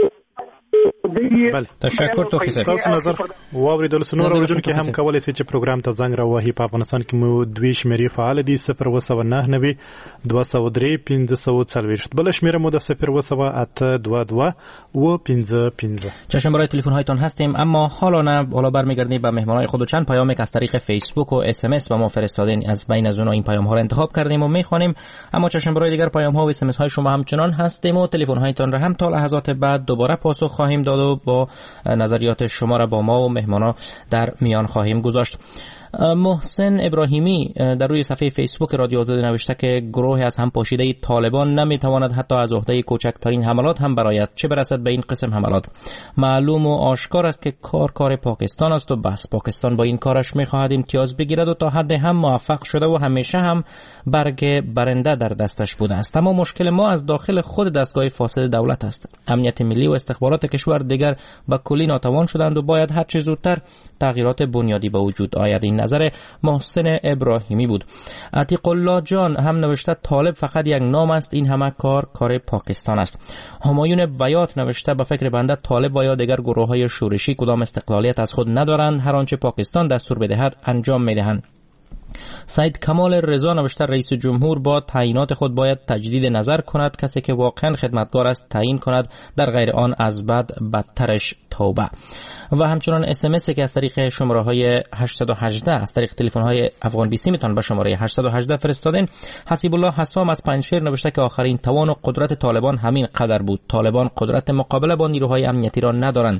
بله تشکر. توخی صاحب تاسو نظر واوریدل. سنور اوریدونکو هم کولای شي چې پروګرام ته زنګ راوهي. په افغانستان کې مو دوی شمیرې فعال دي صفر و سو نه نوي دوه سو درې پنځه سو څلوېښت. بل شمیره مو د صفر و سو اته دوه دوه و پنځه پنځه. چشم برای تلفن هایتون هستیم، اما حالا نه حالا برمیگردیم به مهمانای خود و چند پیامی که از طریق فیسبوک و اس ام اس به ما فرستادین. از بین از اونها این پیام ها رو انتخاب کردیم و میخوانیم، اما چشم برای دیگر پیام ها و اس ام اس های شما همچنان هستیم و تلفن هایتون را هم تا لحظات بعد دوباره پاسخ خواهیم داد و با نظریات شما را با ما و مهمانا در میان خواهیم گذاشت. محسن ابراهیمی در روی صفحه فیسبوک رادیو آزادی نوشته که گروه از هم پاشیده طالبان نمیتواند حتی از عهده کوچکترین حملات هم برآید، چه برسد به این قسم حملات. معلوم و آشکار است که کار کار پاکستان است و بس. پاکستان با این کارش میخواهد امتیاز بگیرد و تا حد هم موفق شده و همیشه هم برگ برنده در دستش بوده است. اما مشکل ما از داخل خود دستگاه فاسد دولت است. امنیت ملی و استخبارات کشور دیگر به کلی ناتوان شدند و باید هر چه زودتر تغییرات بنیادی به وجود آید. این نظر محسن ابراهیمی بود. عتیق الله جان هم نوشته طالب فقط یک نام است، این همه کار کار پاکستان است. همایون بیات نوشته به فکر بنده طالب و یا دیگر گروه های شورشی کدام استقلالیت از خود ندارند، هر آنچه پاکستان دستور بدهد انجام میدهند. سید کمال رضا نوشته رئیس جمهور با تعیینات خود باید تجدید نظر کند، کسی که واقعا خدمتگار است تعیین کند، در غیر آن از بد بدترش توبه. و همچنان اس ام اس که از طریق شماره های هشتصد و هجده از طریق تلفن های افغان بیسی میتون به شماره هشتصد و هجده فرستادین. حسیب الله حسام از پنجشیر نوشته که آخرین توان و قدرت طالبان همین قدر بود. طالبان قدرت مقابله با نیروهای امنیتی را ندارند.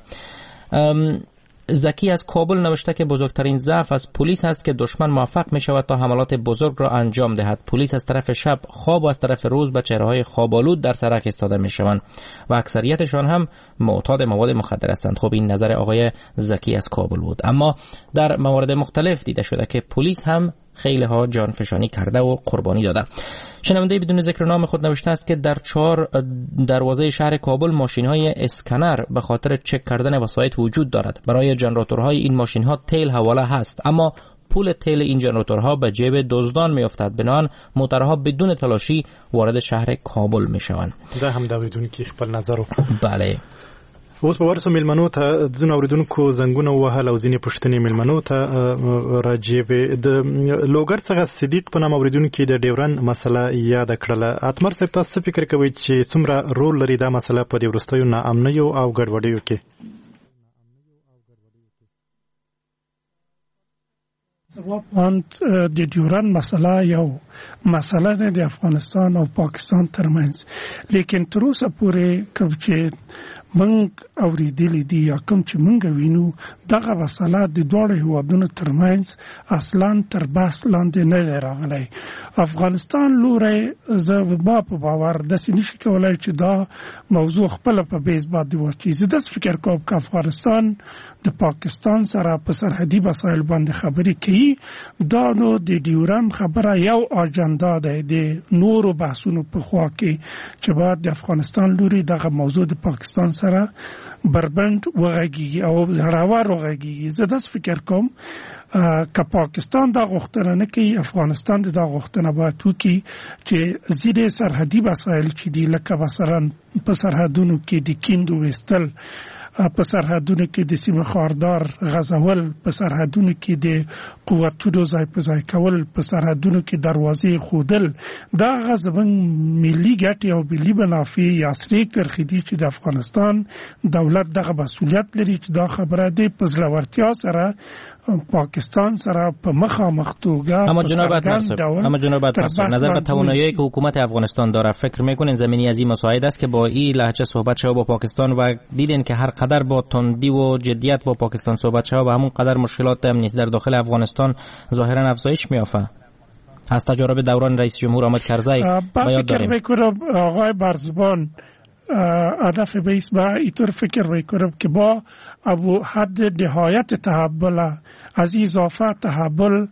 زکی از کابل نوشته که بزرگترین ضعف از پلیس است که دشمن موفق می شود تا حملات بزرگ را انجام دهد. پلیس از طرف شب خواب و از طرف روز به چهره‌های خواب‌آلود در سرک ایستاده می شوند و اکثریتشان هم معتاد مواد مخدر هستند. خب این نظر آقای زکی از کابل بود. اما در موارد مختلف دیده شده که پلیس هم خیلی ها جانفشانی کرده و قربانی داده. شنونده بدون ذکر نام خود نوشته است که در چهار دروازه شهر کابل ماشین‌های اسکنر به خاطر چک کردن وسایط وجود دارد. برای جنراتورهای این ماشین‌ها تیل حواله هست، اما پول تیل این جنراتورها به جیب دزدان میافتد. بنابراین موترها بدون تلاشی وارد شهر کابل میشوند. ده هم دا بدون که خپل نظر. بله. اوس په ورسو ملمنو ته ځینو اوریدونکو زنګونه وهل او ځینې پوښتنې ملمنو ته راجع وې. د لوګر څخه صدیق په نام اوریدونکي د ډیورن مسله یاد کړله. اتمر صاحب تاسو فکر کوئ چې څومره رول لري دا مسله په دې وروستیو ناامنیو او ګډوډیو کې؟ پوینت د ډیورن مسله یو مسله ده د افغانستان او پاکستان ترمنځ، لیکن تر اوسه پورې کوم چې منګ اوریدلې دي یا کوم چې منګ وینو دغه مسله د دوه هیوادونو ترمنځ اصلا تر بحث لاندې نه راغلی. افغانستان لوري زه با په باور د سنشي کولای چې دا موضوع خپل په بیس باندې واچي. زه د فکر کوم چې افغانستان د پاکستان سره په سرحدي مسایل باندې خبرې کوي، دا نو د ډیورن خبره یو اجنډا ده د نورو بحثونو په خوا کې چې باید د افغانستان لوري دغه موضوع د پاکستان سره بربند وغږیږي او زړور وغږیږي. زه داس فکر کوم که پاکستان دا غوښتنه نه کوي، افغانستان دا غوښتنه باید وکړي چې زیرې سرحدي مسایل چې دي لکه مثلا په سرحدونو کې د کیندو وستل، په سرحدونو کې د سیمه خاردار غزول، په سرحدونو کې د قوتونو ځای په ځای کول، په سرحدونو کې دروازې خودل، دا غزبن ملي ګټې او ملي منافع یا سری کرخې دي چې د افغانستان دولت دغه مسؤلیت لري چې دا خبره دی په زړورتیا سره پاکستان سره په مخامخ توګه. اما جناب اتمر اما جناب اتمر نظر به توانایی که حکومت افغانستان داره، فکر میکنین زمینی از این مساعد است که با این لهجه صحبت شود با پاکستان و دیدین که هر قدر با تندی و جدیت با پاکستان صحبت شود و همون قدر مشکلات امنیتی در داخل افغانستان ظاهرا افزایش می‌یافت؟ از تجارب دوران رئیس جمهور حامد کرزی با یاد داریم. فکر میکنم آقای برزبان هدف بیس با اینطور فکر میکنم که با ابو حد نهایت تحمل از اضافه تحمل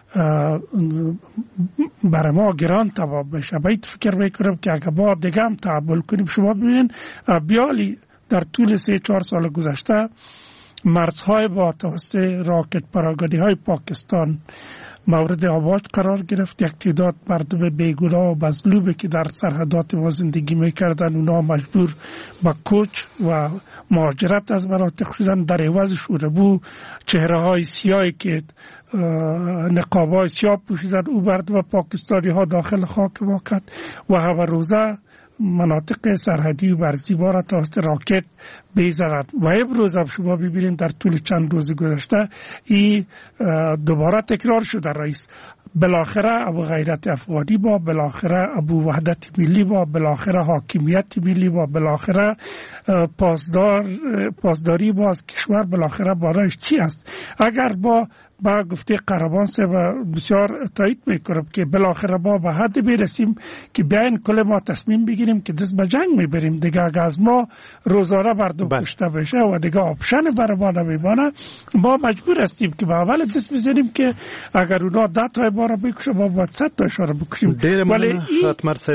برای ما گران تمام بشه. باید فکر میکنم که اگه با دیگه هم تحمل کنیم، شما ببینید بیالی در طول سه چهار سال گذشته مرزهای با توسط راکت پراگانی های پاکستان مورد آواز قرار گرفت. یک تعداد مردم بیگناه و مظلومی که در سرحدات ما زندگی میکردن اونا مجبور به کوچ و مهاجرت از مناطق شدن. در عوض شوربو چهره های سیاهی که نقاب های سیاه پوشیدن او مردم پاکستانی ها داخل خاک ما کرد و هر روزه مناطق سرحدی و برزی ما را توسط راکت بیزنند. و امروز هم شما ببینید در طول چند روز گذشته این دوباره تکرار شده. رئیس بالاخره ابو غیرت افغانی با، بالاخره ابو وحدت ملی با، بالاخره حاکمیت ملی با، بالاخره پاسدار پاسداری با از کشور بالاخره بارایش چی است؟ اگر با با گفته قربان سے بسیار تایید میکنم که بالاخره ما به حد برسیم که بیاین کل ما تصمیم بگیریم که دست به جنگ میبریم دیگه. اگه از ما روزانه مردم کشته بشه و دیگه آپشن برای ما نمیمانه، ما مجبور هستیم که به اول دست بزنیم که اگر اونا ده تای ما را بکشه ما باید صد تایشان را بکشیم. ولی این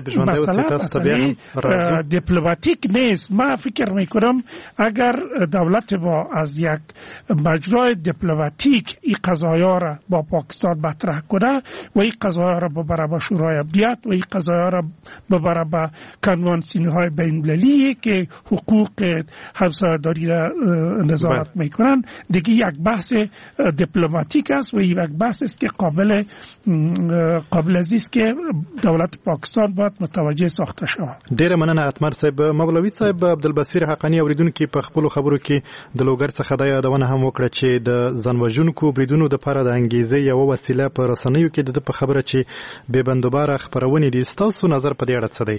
مسئله دیپلماتیک نیست. ما فکر میکنم اگر دولت ما از یک مجرای دیپلماتیک این قضایا را با پاکستان مطرح کنه و این قضایا را ببره به شورای امنیت و این قضایا را ببره به کنوانسیون‌های بین‌المللی که حقوق همسایه‌داری را نظارت میکنن، دیگه یک بحث دیپلماتیک است و این یک بحث است که قابل قابل است که دولت پاکستان باید متوجه ساخته شود. ډیره مننه اتمر صاحب. مولوی صاحب عبدالبصیر حقانی اوریدونکو په خپل خبرو کې د لوګر څخه د یادونه هم وکړه چې د ځانوژونکو بریدونو د لپاره د انګیزې یو وسیله په رسنیو کې د په خبره چې بې بندوباره خبرونه دي. تاسو نظر په دې اړه څه دی؟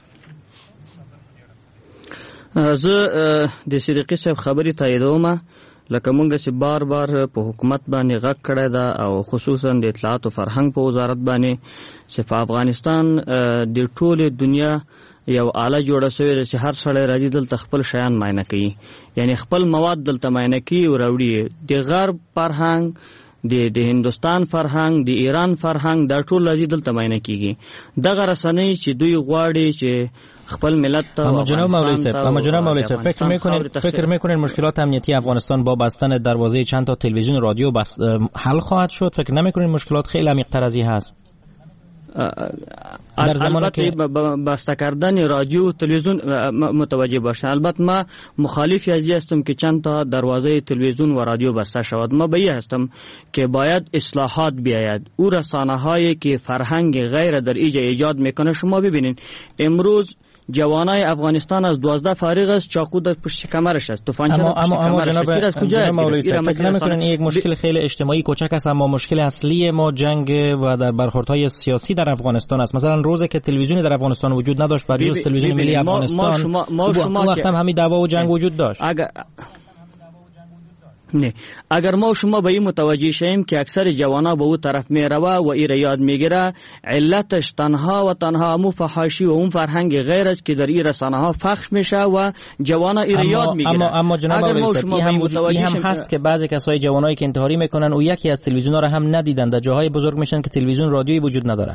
زه د صدیقي صاحب خبرې تاییدوم، لکه موږ چې بار بار په حکومت باندې غږ کړی ده او خصوصا د اطلاعات او فرهنګ په وزارت باندې چې په افغانستان د ټولې دنیا یو آله جوړه شوې ده چې هر سړی راځي دلته خپل شیان معاینه کوي، یعنی خپل مواد دلته معاینه کوي او راوړي. د غرب فرهنګ، د د هندستان فرهنګ، د ایران فرهنګ، دا ټول راځي دلته معاینه کیږي. دغه رسنۍ چې دوی غواړي چې خپل ملت ته اما جناب مولوی صاحب اما جناب مولوی صاحب فکر میکنین فکر میکنین مشکلات امنیتی افغانستان با بستن دروازه چند تا تلویزیون رادیو بس حل خواهد شد؟ فکر نمیکنین مشکلات خیلی عمیق‌تر از این هست؟ در زمانی که بسته کردن رادیو تلویزیون متوجه باشن. البته ما مخالف از هستم که چند تا دروازه تلویزیون و رادیو بسته شود. ما به این هستم که باید اصلاحات بیاید. او رسانه هایی که فرهنگ غیر در ایجا ایجاد میکنه، شما ببینید امروز جوانای افغانستان از دوازده فارغ است، چاقو در پشت کمرش است، تفنگچه در پشت کمرش است. گیر از کجا است؟ فکر نمی‌کنین این یک مشکل خیلی اجتماعی کوچک است، اما مشکل اصلی ما جنگ و در برخوردهای سیاسی در افغانستان است. مثلا روزی که تلویزیونی در افغانستان وجود نداشت، بر جز تلویزیون ملی افغانستان، ما شما ما شما وقت هم همین دعوا و جنگ وجود داشت. اگر نه اگر ما شما به این متوجه شیم که اکثر جوانا به او طرف می روه و ای را یاد میگیره، علتش تنها و تنها مو فحاشی و اون فرهنگ غیر است که در این رسانه ها فخش میشه و جوانا ای را یاد میگیره. اما اما جناب آقای هم متوجه هم هست که بعضی کسای جوانایی که انتحاری میکنن و یکی از تلویزیون‌ها را هم ندیدن، در جاهای بزرگ میشن که تلویزیون رادیویی وجود نداره.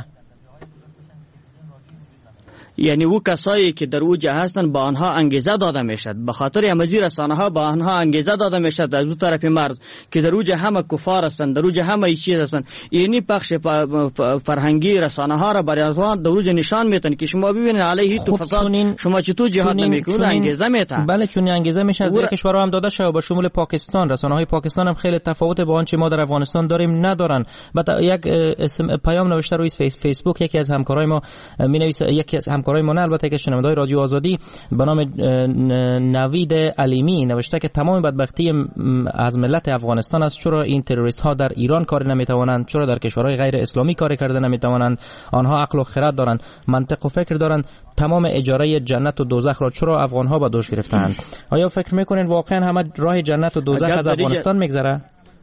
یعنی او کسایی که در اوجه هستن با آنها انگیزه داده میشد، به خاطر امجی رسانه ها با آنها انگیزه داده میشد از اون طرف مرز که در اوجه همه کفار هستند، در اوجه همه چیز هستند. یعنی پخش فرهنگی رسانه ها را برای ازوان در اوجه نشان میتن که شما ببینید علیه تو فساد شما چطور جهاد نمیکنید، انگیزه میتن. بله چون انگیزه میشه از دیگه کشورها هم داده شده، با شمول پاکستان. رسانه های پاکستان هم خیلی تفاوت با آنچه ما در افغانستان داریم ندارن. بعد یک اسم پیام نوشته روی فیس فیسبوک یکی از همکارای ما مینویسه، یکی از همکارای ما البته که شنونده‌های رادیو آزادی به نام نوید علیمی نوشته که تمام بدبختی از ملت افغانستان است، چرا این تروریست ها در ایران کار نمیتوانند، چرا در کشورهای غیر اسلامی کار کرده نمیتوانند، آنها عقل و خرد دارند، منطق و فکر دارند، تمام اجاره جنت و دوزخ را چرا افغان ها به دوش گرفتند؟ آیا فکر میکنین واقعا همه راه جنت و دوزخ از افغانستان میگذره؟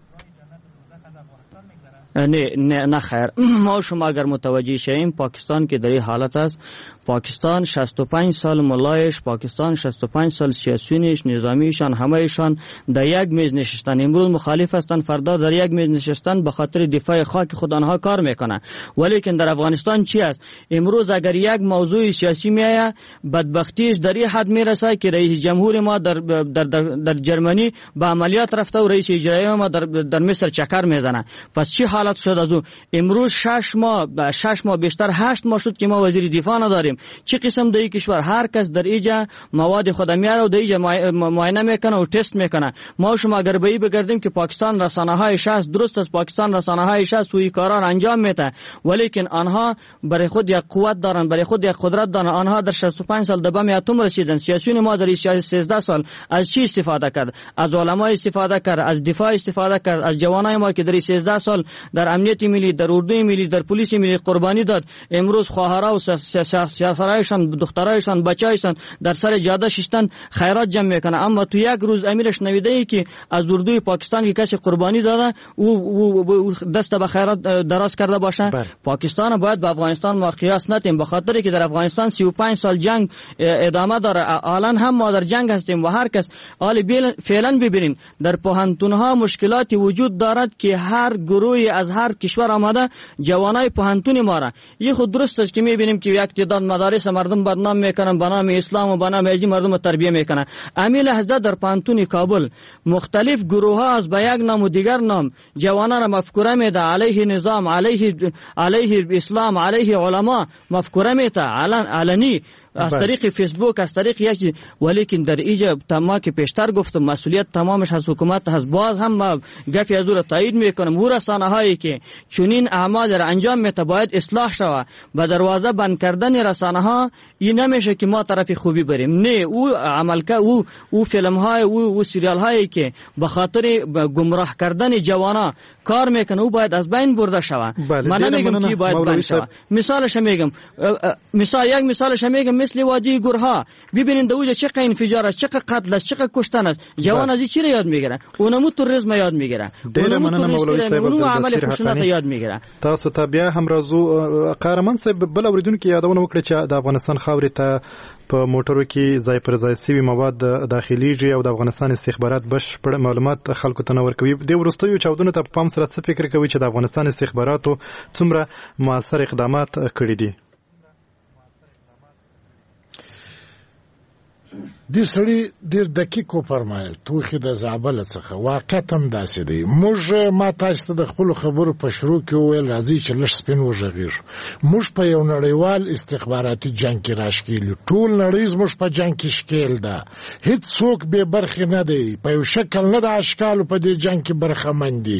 نه نه نه خیر. ما شما اگر متوجه شیم پاکستان که در این حالت است، پاکستان شصت و پنج سال ملایش، پاکستان شصت و پنج سال سیاسیونش، نظامیشان، همهشان در یک میز نشستن. امروز مخالف هستند، فردا در یک میز نشستن به خاطر دفاع خاک خود آنها کار میکنن. ولی که در افغانستان چی است؟ امروز اگر یک موضوع سیاسی میآید، بدبختیش در این حد میرسه که رئیس جمهور ما در در در, در جرمنی به عملیات رفته و رئیس اجرایی ما در در مصر چکر میزنه. پس چی حالت شد از اون؟ امروز شش ماه شش ماه بیشتر هشت ماه شد که ما وزیر دفاع نداریم. چه قسم در این کشور هر کس در اینجا مواد خود میاره و در اینجا معاینه میکنه و تست میکنه. ما شما اگر به این بگردیم که پاکستان رسانه های شخص درست است، پاکستان رسانه های شخص سوی کاران انجام میده، ولیکن آنها برای خود یک قوت دارن، برای خود یک قدرت دارن. آنها در شصت و پنج سال به بم اتم رسیدن. سیاسیون ما در سیزده سال از چی استفاده کرد؟ از علما استفاده کرد، از دفاع استفاده کرد، از جوانای ما که در سیزده سال در امنیت ملی، در اردوی ملی، در پلیس ملی قربانی داد. امروز خواهرها و سیاسرایشان، دخترایشان، بچه‌ایشان در سر جاده ششتن خیرات جمع میکنه. اما تو یک روز امیرش نویده ای که از اردوی پاکستان که کسی قربانی داده او دست به خیرات دراز کرده باشه. بر. پاکستان باید به افغانستان ما قیاس نتیم، به خاطر که در افغانستان سی و پنج سال جنگ ادامه داره. الان هم ما در جنگ هستیم و هر کس حال فعلا ببینیم در پوهنتون‌ها مشکلاتی وجود دارد که هر گروهی از هر کشور آمده جوانای پوهنتون ما را یه خود درست است که میبینیم که یک تعداد مدارس مردم بدنام میکنن به نام اسلام و به نام ایجی مردم تربیه میکنن. امی لحظه در پوهنتون کابل مختلف گروه ها از به یک نام و دیگر نام جوانان را مفکوره میده، علیه نظام، علیه علیه اسلام، علیه علما مفکوره میده علنی از طریق فیسبوک، از طریق یک. ولیکن در اینجا تمام که پیشتر گفتم مسئولیت تمامش از حکومت هست. باز هم ما گفی از او را تایید میکنم، او رسانه هایی که چنین اعمال را انجام میده باید اصلاح شود. به دروازه بند کردن رسانه ها این نمیشه که ما طرف خوبی بریم. نه، او عمل که او او فیلم های او او سریال هایی که به خاطر گمراه کردن جوانا کار میکنه او باید از بین برده شود. من نمیگم که باید بند شود. مثالش میگم، مثال یک مثالش میگم مثل وادی گورها. ببینید اوجا چقدر انفجار است، چقدر قتل است، چقدر کشتن است. جوان از چی یاد میگیره؟ اونمو تروریسم یاد میگیره. ډیر مننه مولوی صاحب اونمو عمل خشونت یاد میگیره. تاسو ته بیا هم راځو. قهرمان صاحب بل اوریدونکو یادونه وکړه چې د افغانستان خاورې ته په موټرو کې ځای پر ځای سوي مواد داخليږي او د افغانستان استخبارات بشپړ معلومات خلکو ته نه ورکوي. د ورستیو چاودنو ته په پام سره څه فکر کوي چې د افغانستان استخباراتو څومره موثر اقدامات کړي دي؟ د سړي ډېر دقیق وفرمایل توخې د زابل څخه واقعیت هم داسې دی. موږ ما تاسو ته د خپلو خبرو په شروع کې وویل راځئ چې لږ سپین وغږېږو. موږ په یو نړیوال استخباراتي جنګ کې راشکېل یو. ټول نړۍ زموږ په جنګ کې ښکېل ده. هېڅ څوک بې برخې نه دی. په یو شکل نه د اشکالو په دې جنګ کې برخمن دي.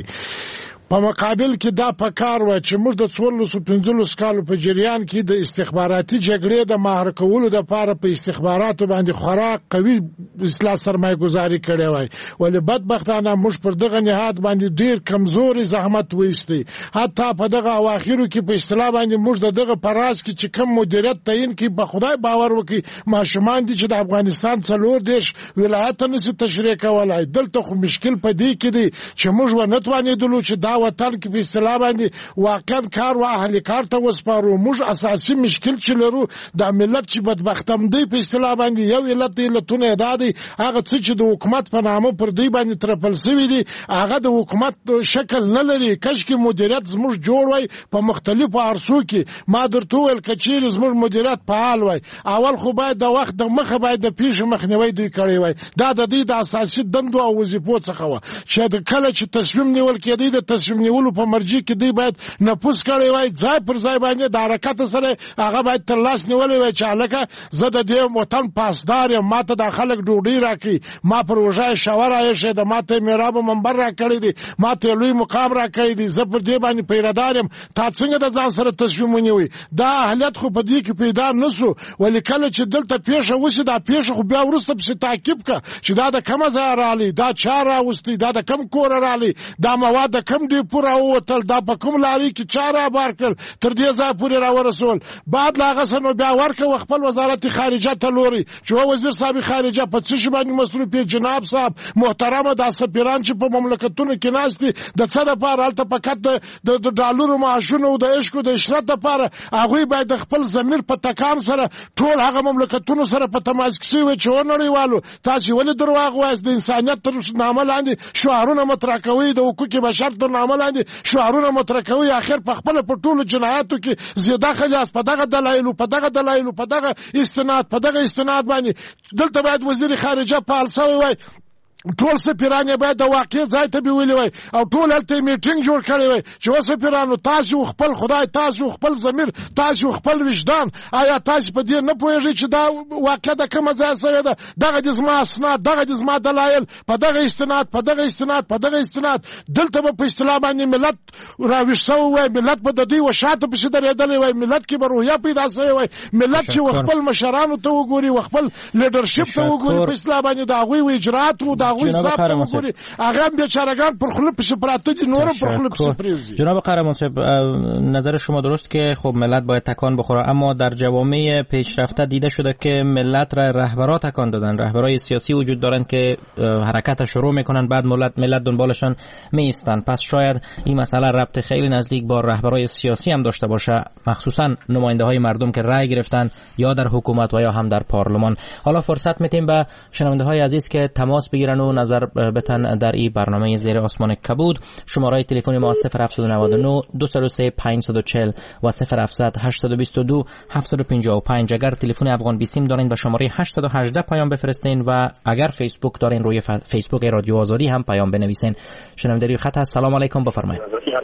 په مقابل کې دا پکار و چې موږ د څوارلسو پنځلسو کالو په جریان کې د استخباراتي جګړې د مهار کولو دپاره په استخباراتو باندې خورا قوي اصلاح سرمایه ګذاري کړې وای. ولې بدبختانه موږ پر دغه نهاد باندې ډېر کمزوري زحمت وایستی. حتی په دغه اواخرو کې په اصطلاح باندې موږ د دغه په راز کې چې کم مدیریت تعیین کړي په خدای باور وکړي ماشومان دي چې د افغانستان څلور دېرش ولایته نشي تشریح کولی. دلته خو مشکل په دې کې دی چې موږ ونه توانېدلو چې دا وطن کې په اصطلاح باندې واقعا کار و اهل کار ته وسپارو. موږ اساسي مشکل چې لرو دا ملت چې بدبختم دی په اصطلاح باندې یو علت علتونه دا دی هغه څه چې د حکومت په نامه پر دوی باندې ترپل شوي دي هغه د حکومت شکل نه لري. کشکې مدیریت زموږ جوړ وای په مختلفو عرصو کې. ما درته وویل که چیرې زموږ مدیریت فعال وای اول خو باید د وخت د مخه باید د پیښې مخنیوی دوی کړی وای. دا د دوی د اساسي دندو او وظیفو څخه وه چې کله چې تصمیم نیول کېدی د تصمیم نیولو په مرجع کې دوی باید نفوذ کړی وای. ځای پر ځای باندې د حرکت سره هغه باید تر لاس نیولی وای چې هلکه زه د دې وطن پاسدار یم ما ته دا خلک ډوډۍ راکړي ما پر روژه شاور ایښی ده ما ته محراب منبر راکړی دی ما ته لوی مقام راکړی دی زه پر دې باندې پیردار یم. تا څنګه د ځان سره تصمیم ونیوی؟ دا اهلیت خو په دې کې پیدا نه سو. ولې کله چې دلته پیښه وشي دا پیښه خو بیا وروسته پسې تعقیب که چې دا د کومه ځایه راغلی دا چا راوستی دا د کوم کوره راغلی دا مواد د کوم ډیپو راووتل دا په کوم لارې کې چا رابار کړل تر دې ځایه پورې راورسول. بعد له هغه څه نو بیا ورکه خپل وزارت خارجه ته لوري چې وزیر صاحب خارجه په څه شي باندې مصروف دی. جناب صاحب محترمه دا سفیران چې په مملکتونو کې ناست دي د څه دپاره هلته فقط د ډالرو معاشونو او د عشقو د عشرت دپاره هغوی باید د خپل ضمیر په تکان سره ټول هغه مملکتونو سره په تماس کې شوي چې ونړیوالو تاسې ولې درواغ وایاست د انسانیت تر نامه لاندې شعارونه مطرح کوئ د حقوق بشر تر نامه لاندې شعارونه مطرح کوي اخر په خپل په ټولو جنایاتو کې زیاده خلاص په دغه دلایل په دغه دلایل په دغه استناد په دغه استناد باندې دلته باید وزیر خارجه فعال شوی وای. ټول سفیران باید د واقع ځای ته بیولي وای او ټول هلته میټینګ جوړ کړی وای چې و سفیرانو تاسو خپل خدای تاسو خپل ضمیر تاسو خپل وجدان آیا تاسو په دې نه پوهیږئ چې دا واقع د کومه ځای سره ده دغه د زما اسناد دغه د زما دلایل په دغه استناد په دغه استناد په دغه استناد دلته به په اصطلاح باندې ملت راویښ شوی وای ملت به د دوی وشاته پسې درېدلی وای ملت کې به روحیه پیدا شوی وای ملت چې خپل مشرانو ته وګوري خپل لیډرشپ ته وګوري په اصطلاح باندې د هغوی اجرات او د جناب قهرمان صاحب هغه بیچاره‌گان پر خلوپ پس پراته دي نور پر خلوپ پس پریوزی. جناب قهرمان صاحب نظر شما درست که خب ملت باید تکان بخوره اما در جوامع پیشرفته دیده شده که ملت را رهبرا تکان دادن رهبرای سیاسی وجود دارن که حرکت شروع میکنن بعد ملت ملت دنبالشان میایستن. پس شاید این مسئله ربط خیلی نزدیک با رهبرای سیاسی هم داشته باشه مخصوصا نماینده های مردم که رأی گرفتن یا در حکومت و یا هم در پارلمان. حالا فرصت میتیم به شنونده های عزیز که تماس بگیرن و نظر بتن در این برنامه زیر آسمان کبود. شماره تلفن ما صفر هفت نه نه دو صفر سه پنج صفر چهل و صفر هفت هشت دو دو هفت پنج پنج. اگر تلفن افغان بیسیم دارین به شماره هشت یک هشت پیام بفرستین و اگر فیسبوک دارین روی فیسبوک رادیو آزادی هم پیام بنویسین. شنونده خط هست. سلام علیکم بفرمایید.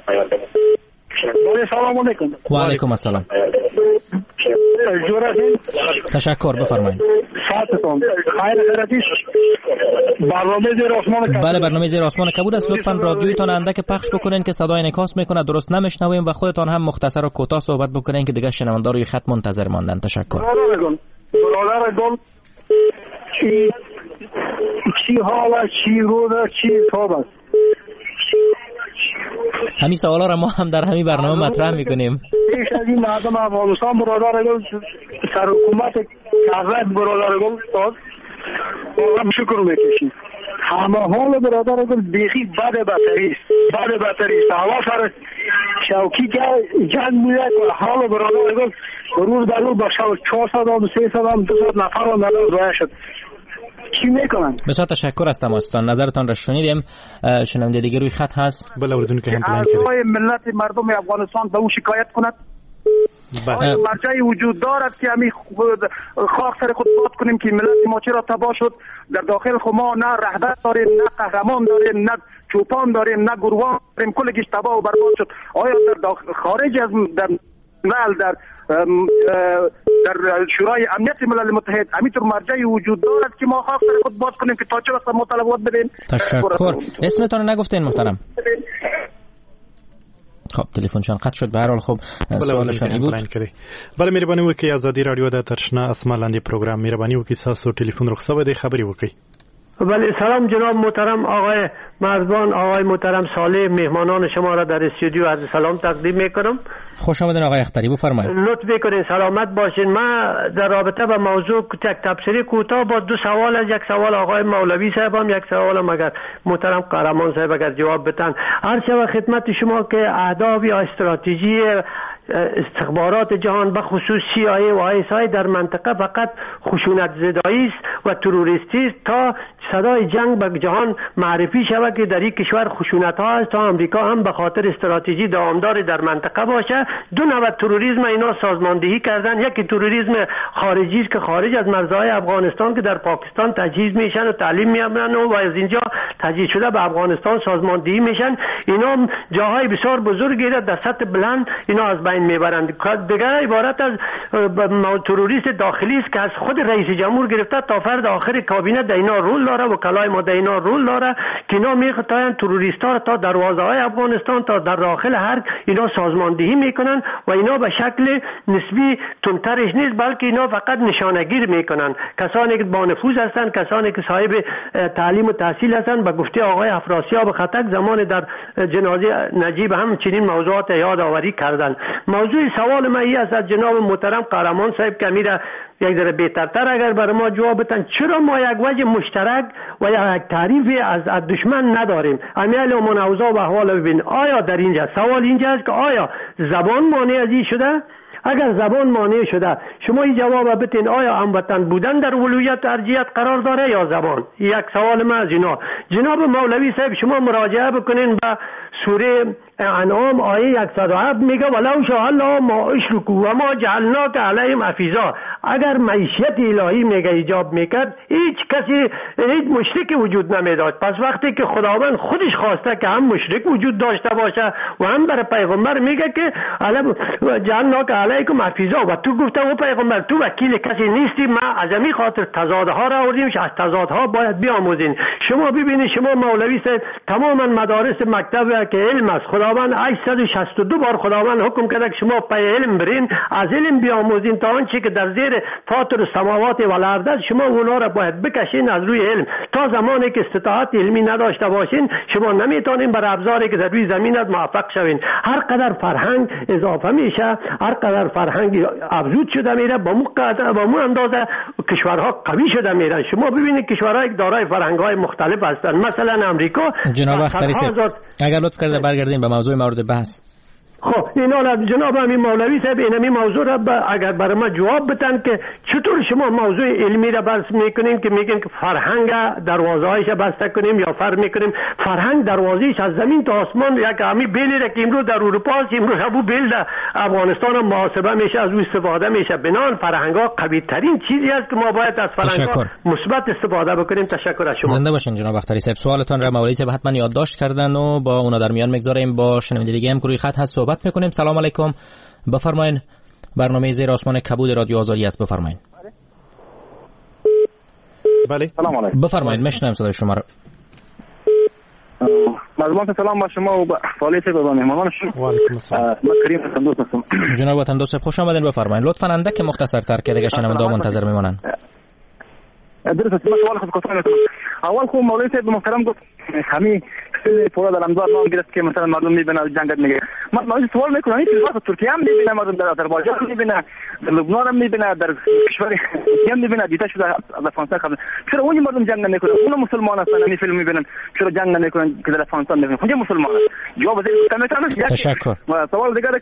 سلام علیکم. و علیکم السلام. تشکر بفرمایید. برنامه زیر آسمان کبود. بله برنامه زیر آسمان کبود است. لطفاً رادیویتون اندک پخش بکنین که صدای انعکاس میکنه درست نمیشنویم و خودتان هم مختصر و کوتاه صحبت بکنین که دیگه شنوندگان روی خط منتظر ماندن. تشکر. برادر گل چی چی حالا چی روز چی تاب است. همین سوالا را ما هم در همین برنامه مطرح میکنیم. پیش از این مردم افغانستان برادر گل سر حکومت کاغذ برادر گل داد واقعا شکر میکشیم. همه حال برادر گل بیخی بد بدتری است بد بدتری است. هوا سر شوکی جنگ میاد و حال برادر گل روز در روز با چهارصد و سیصد و دویست نفر و نفر ضایع شد. چی میکنن؟ بسیار تشکر از تماستان. نظرتان را شنیدیم. شنونده دیگه روی خط هست. بله اردن که هم پلان کرده ملت مردم افغانستان به او شکایت کند. آیا مرجعی وجود دارد که همین خاک سر خود باد کنیم که ملت ما چرا تباه شد؟ در داخل خود ما نه رهبر داریم، نه قهرمان داریم، نه چوپان داریم، نه گروان داریم، کلگیش تباه و برباد شد. آیا در داخل خارج از در مل در در شورای امنیت ملل متحد همینطور مرجعی وجود دارد که ما خاک سر خود باد کنیم که تا چه وقت مطالبات بدیم؟ تشکر. اسمتون نگفتین محترم؟ خب تلفنشان قطع شد. به هر حال خب سوالشان این بود. بله مهرباني وکړئ ازادي رادیو د ترشنا اسما لاندې پروګرام مهرباني وکړئ تاسو ټلیفون رخصت دی خبري وکړئ. بله سلام جناب محترم آقای مرزبان، آقای محترم صالح، مهمانان شما را در استودیو عرض سلام تقدیم میکنم. خوش آمدین آقای اختری، بفرمایید. لطف بکنین سلامت باشین. من در رابطه با موضوع یک تبصره کوتاه با دو سوال از یک سوال آقای مولوی صاحب هم یک سوالم اگر محترم قهرمان صاحب اگر جواب بدن. عرض شود خدمت شما که اهداف یا استراتژی استخبارات جهان به خصوص سی آی ای و آی اس آی در منطقه فقط خشونت زدایی است و تروریستی است تا صدای جنگ به جهان معرفی شود که در این کشور خشونت ها است تا آمریکا هم به خاطر استراتژی دامدار در منطقه باشه. دو نوع تروریسم اینا سازماندهی کردن. یکی تروریسم خارجی است که خارج از مرزهای افغانستان که در پاکستان تجهیز میشن و تعلیم میبرن و از اینجا تجهیز شده به افغانستان سازماندهی میشن. اینا جاهای بسیار بزرگی را در سطح بلند اینا از بین میبرند. دیگر عبارت از تروریست داخلی است که از خود رئیس جمهور گرفته تا فرد آخر کابینه در اینا رول داره و کلای ما در اینا رول داره که اینا میخواهند تروریستا را تا دروازه های افغانستان تا در داخل هر اینا سازماندهی میکنن و اینا به شکل نسبی تندترش نیست بلکه اینا فقط نشانگیر میکنن. کسانی که با نفوذ هستند، کسانی که صاحب تعلیم و تحصیل هستند. به گفته آقای افراسیاب خطک زمان در جنازه نجیب هم چنین موضوعات یاد آوری کردند. موضوع سوال من این است از جناب محترم قهرمان صاحب که میره یک ذره بهترتر اگر برای ما جواب بدن چرا ما یک وجه مشترک و یک تعریفی از دشمن نداریم. امیال و منوضع و احوال ببین. آیا در اینجا سوال اینجا است که آیا زبان مانع از این شده؟ اگر زبان مانع شده شما این جواب بتین آیا هموطن بودن در ولایت ارجحیت قرار داره یا زبان؟ یک سوال من از اینا. جناب مولوی صاحب شما مراجعه بکنین به سوره انعام آیه صد و هفت میگه ولو شاء الله ما اشرکوا و ما جعلناک علیهم حفیظا. اگر معیشت الهی میگه ایجاب میکرد هیچ کسی هیچ مشرکی وجود نمیداشت. پس وقتی که خداوند خودش خواسته که هم مشرک وجود داشته باشه و هم برای پیغمبر میگه که جعلناک علیکم حفیظا و تو گفته او پیغمبر تو وکیل کسی نیستی، ما از همین خاطر تضادها را آوردیم از تضادها باید بیاموزین. شما ببینید شما مولوی صاحب تماما مدارس مکتب که علم است خداوند هشتصد و شصت و دو بار خداوند حکم کرده که شما پای علم برین، از علم بیاموزین تا آنچه که در زیر فاطر السماوات و الارض شما اونا را باید بکشین از روی علم. تا زمانی که استطاعت علمی نداشته باشین شما نمیتونین بر ابزاری که در روی زمین است موفق شوین. هر قدر فرهنگ اضافه میشه، هر قدر فرهنگ افزود شده میره، با مو با مو اندازه کشورها قوی شده میرن. شما ببینید کشورهای دارای فرهنگ‌های مختلف هستند. مثلا امریکا. جناب اختری اگر لطف کرده برگردیم به موضوع مورد بحث. خب اینا جناب همین مولوی صاحب این همین موضوع را اگر برای ما جواب بدن که چطور شما موضوع علمی را بحث میکنین که میگن که فرهنگ دروازه‌ایش بسته کنیم یا فرق میکنیم. فرهنگ دروازه‌ایش از زمین تا آسمان یک همی بیلی را که امروز در اروپا است امروز ابو بیل در افغانستان هم محاسبه میشه، از او استفاده میشه. بنان فرهنگ‌ها قوی ترین چیزی است که ما باید از فرهنگ‌ها مثبت استفاده بکنیم. تشکر از شما. زنده باشین جناب اختری صاحب. سوالتون را مولوی صاحب حتما یادداشت کردن و با اونا در میان میگذاریم. با شنونده دیگه هم روی خط هست صحبت میکنیم. سلام علیکم، بفرمایید. برنامه زیر آسمان کبود رادیو آزادی است، بفرمایید. بله سلام علیکم. بفرمایید میشنوم صدای شما را. مزمان سلام با شما و با صالح صاحب و مهمانان شما. و علیکم السلام. من کریم تندوس هستم. جناب وطن دوست خوش آمدین، بفرمایید. لطفا اندک مختصر تر که دیگه شنونده منتظر میمونن. درست است. سوال خود کوتاه میکنم. اول خو مولوی صاحب محترم گفت همین پورا در امضا نام گرفت که مثلا مردم میبینن جنگت میگه. من من سوال میکنم این چیزا ترکیه هم میبینه، مردم در آذربایجان میبینه، در لبنان هم میبینه، در کشور هم میبینه. دیده شده از افغانستان خبر. چرا اون مردم جنگ نمیکنن؟ اون مسلمان هستن این فیلم میبینن. چرا جنگ نمیکنن که در افغانستان میبینن؟ اونجا مسلمان است. جواب بده میتونم. تشکر. و سوال دیگه که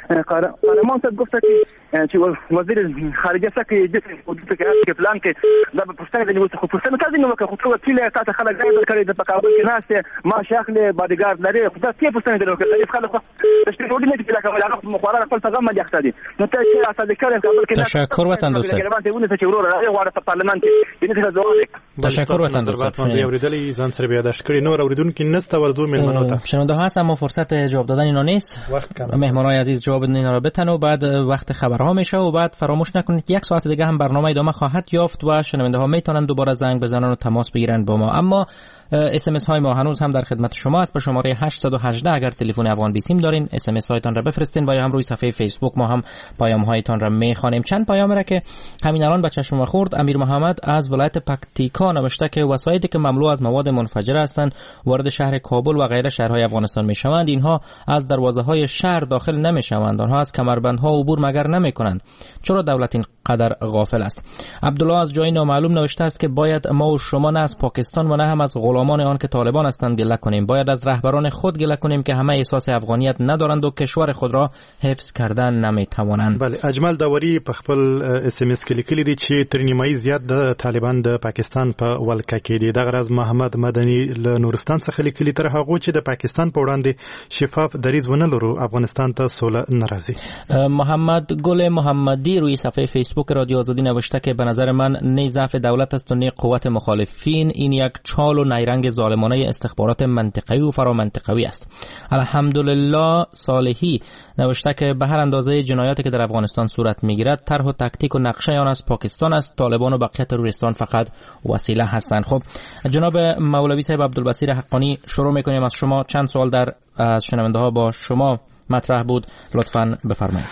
قهرمان صاحب گفته که چې وزیر خارجه سکه د حدود کې هڅه پلان کې دا په پښتنه د نیول خو پښتنه تاسو نو که خو ټول کله تاسو خلک غیر کړی د پکابل کې ناشته ما شاخله باډیګارد لري خو دا کې پښتنه د نو کې خلک د شپې وړي نه کله کوي هغه مخابره خپل پیغام باندې اخته دي نو ته چې اساس کړی کابل کې تشکر وطن دوست ته ونه چې ورور راځي غواړي په پارلمان کې دې ته ځواب تشکر وطن دوست باندې اوریدلې ځان سره بیا داشت کړی نور اوریدونکو نسته ورزو مهمانو ته شنونده ها هست اما فرصت جواب دادن اینا نیست مهمانای عزیز جواب اینا رو بتن و بعد وقت خبرها میشه و بعد فراموش نکنید یک ساعت دیگه هم برنامه ادامه خواهد یافت و شنونده ها میتونن دوباره زنگ بزنن و تماس بگیرن با ما. اما اس ام اس های ما هنوز هم در خدمت شما است. به شماره هشت یک هشت اگر تلفن افغان بیسیم دارین اس ام اس هایتان را بفرستین و یا هم روی صفحه فیسبوک ما هم پیام هایتان را میخوانیم. چند پیام را که همین الان به چشم ما خورد. امیر محمد از ولایت پکتیکا نوشته که وسایلی که مملو از مواد منفجره هستند وارد شهر کابل و غیره شهرهای افغانستان میشوند، اینها از دروازه های شهر داخل نمیشوند، آنها از کمربندها عبور مگر نمیکنند. چرا دولت این قدر غافل است؟ عبدالله از جای نامعلوم نوشته است که باید ما و شما نه از پاکستان و نه هم از غلامان آن که طالبان هستند گله کنیم، باید از رهبران خود گله کنیم که همه احساس افغانیت ندارند و کشور خود را حفظ کردن نمیتوانند. بله، اجمل داوری په خپل اس ام اس کې لیکلي دي چې تر نیمایي زیات د طالبان د پاکستان په ولکه کې دي. دغه راز محمد مدني له نورستان څخه لیکلي تر هغه چې د پاکستان په وړاندې شفاف دریځ ونه لرو افغانستان ته سوله ناراضي. محمد گل محمدی روی صفحه فیسبوک رادیو آزادی نوشته که به نظر من نه ضعف دولت است و نه قوت مخالفین، این یک چال و نیرنگ ظالمانه استخبارات منطقه‌ای و فرامنطقه‌ای است. الحمدلله صالحی نوشته که به هر اندازه جنایاتی که در افغانستان صورت میگیرد طرح و تکتیک و نقشه آن از پاکستان است، طالبان و بقیه تروریستان فقط وسیله هستند. خب جناب مولوی صاحب عبدالبصیر حقانی، شروع میکنیم از شما. چند سوال در از شنونده ها با شما مطرح بود، لطفاً بفرمایید.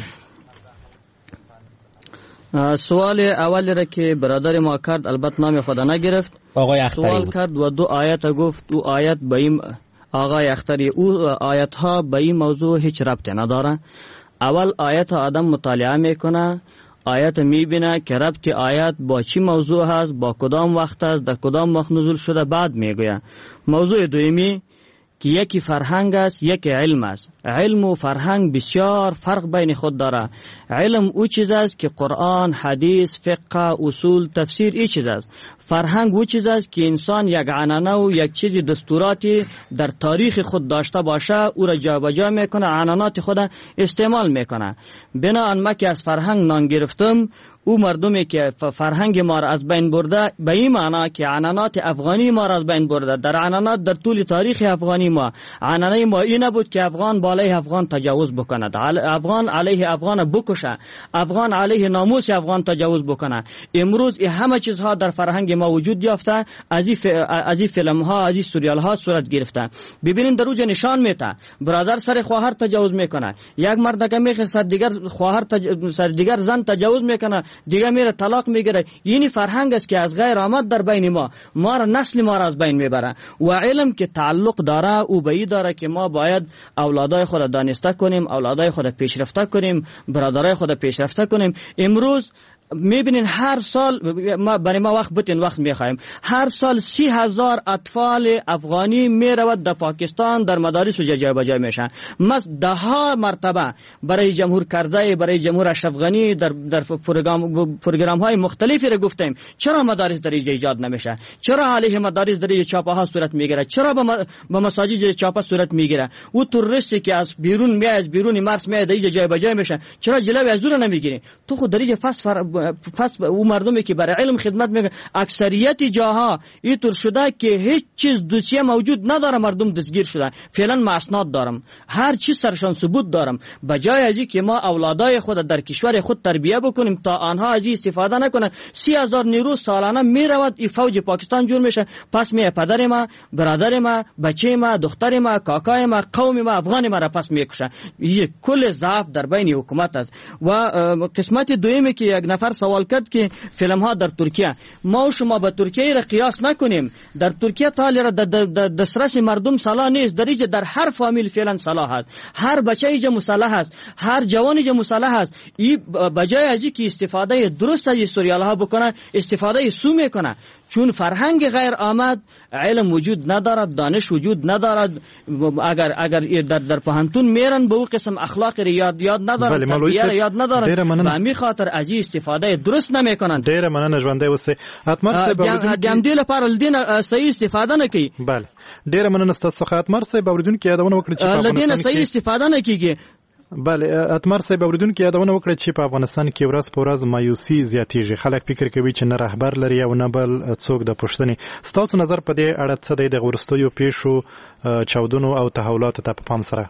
سوال اول را که برادر ما کرد البته نام خود نگرفت، آقای اختری سوال کرد و دو آیت گفت. او آیت به این آقای اختری او آیت ها به این موضوع هیچ ربطی نداره. اول آیت آدم مطالعه میکنه، آیت میبینه که ربط آیت با چی موضوع هست، با کدام وقت هست، در کدام وقت نزول شده، بعد میگویه. موضوع دومی که یکی فرهنگ است، یکی علم است. علم و فرهنگ بسیار فرق بین خود داره. علم او چیز است که قرآن، حدیث، فقه، اصول، تفسیر ای چیز است. فرهنگ او چیز است که انسان یک عنعنه و یک چیز دستوراتی در تاریخ خود داشته باشه او را جابجا میکنه، عنعنات خود استعمال میکنه. بنابراین ما که از فرهنگ نان گرفتم، او مردمی که فرهنگ ما را از بین برده به این معنا که عنعنات افغانی ما را از بین برده. در عنعنات در طول تاریخ افغانی ما عنعنه ما این نبود که افغان بالای افغان تجاوز بکند، افغان علیه افغان بکشه، افغان علیه ناموس افغان تجاوز بکنه. امروز این همه چیزها در فرهنگ ما وجود یافته، از این فیلم ها، از این سریال ها صورت گرفته. ببینید در اوج نشان میته برادر سر خواهر تجاوز میکنه، یک مرد که میخه سر دیگر خواهر تج... سر دیگر زن تجاوز میکنه، دیگه میره طلاق میگیره. یعنی فرهنگ است که از غیر آمد در بین ما ما را نسل ما را از بین میبره. و علم که تعلق داره او به این داره که ما باید اولادای خود دانسته کنیم، اولادای خود پیشرفته کنیم، برادرای خود پیشرفته کنیم. امروز میبینین هر سال ما برای ما وقت بتین وقت میخوایم، هر سال سی هزار اطفال افغانی میرود در پاکستان در مدارس و جای بجای میشن. ما ده ها مرتبه برای جمهور کرزی، برای جمهور اشرف غنی در در پروگرام پروگرام های مختلفی را گفتیم چرا مدارس در اینجا ایجاد نمیشه، چرا علیه مدارس در اینجا چاپه ها صورت میگیره، چرا به مساجد چاپه صورت میگیره. او تروریستی که از بیرون میاد، از بیرون مرز میاد در اینجا جای بجای میشن، چرا جلوی از اون نمیگیری؟ تو خود در اینجا فاس پس او مردمی که برای علم خدمت میکنه اکثریت جاها اینطور شده که هیچ چیز دوسیه موجود نداره، مردم دستگیر شده. فعلا ما اسناد دارم، هر چیز سرشان ثبوت دارم. بجای از اینکه ما اولادای خود در کشور خود تربیت بکنیم تا آنها از این استفاده نکنن، سی هزار نیرو سالانه میرود این فوج پاکستان جور میشه، پس می پدر ما، برادر ما، بچه ما، دختر ما، کاکای ما، قوم ما، افغان ما را پس میکشه. این کل ضعف در بین حکومت است. و قسمت دومی که یک نفر سوال کرد که فیلم ها در ترکیه، ما و شما با ترکیه را قیاس نکنیم. در ترکیه تالی را در دسترس مردم سلاح نیست، در اینجا در هر فامیل فعلا سلاح هست، هر بچه اینجا مسلح هست، هر جوان اینجا مسلح هست. این بجای از اینکه استفاده درست از سریال ها بکنه، استفاده سو میکنه. چون فرهنگ غیر آمد، علم وجود ندارد، دانش وجود ندارد. اگر اگر در در پهنتون میرن به او قسم اخلاق یاد یاد ندارد، تربیت یاد ندارد، و همین خاطر از استفاده درست نمیکنند. ډیره مننه ژوندی اوسئ. اتمر صاحب د دې لپاره لدین صحیح استفاده نه کوي. بله ډیره مننه ستاسو څخه. اتمر صاحب اوریدونکو یادونه وکړه چې په لدین صحیح استفاده نه کیږي. بله اتمر صاحب اوریدونکو یادونه وکړه چې په افغانستان کې ورځ په ورځ مایوسي زیاتیږي. خلک فکر کوي چې نه رهبر لري او نه بل څوک د پوښتنې. ستاسو نظر په دې اړه څه دی د وروستیو پیښو چاودنو او تحولاتو ته په پام سره؟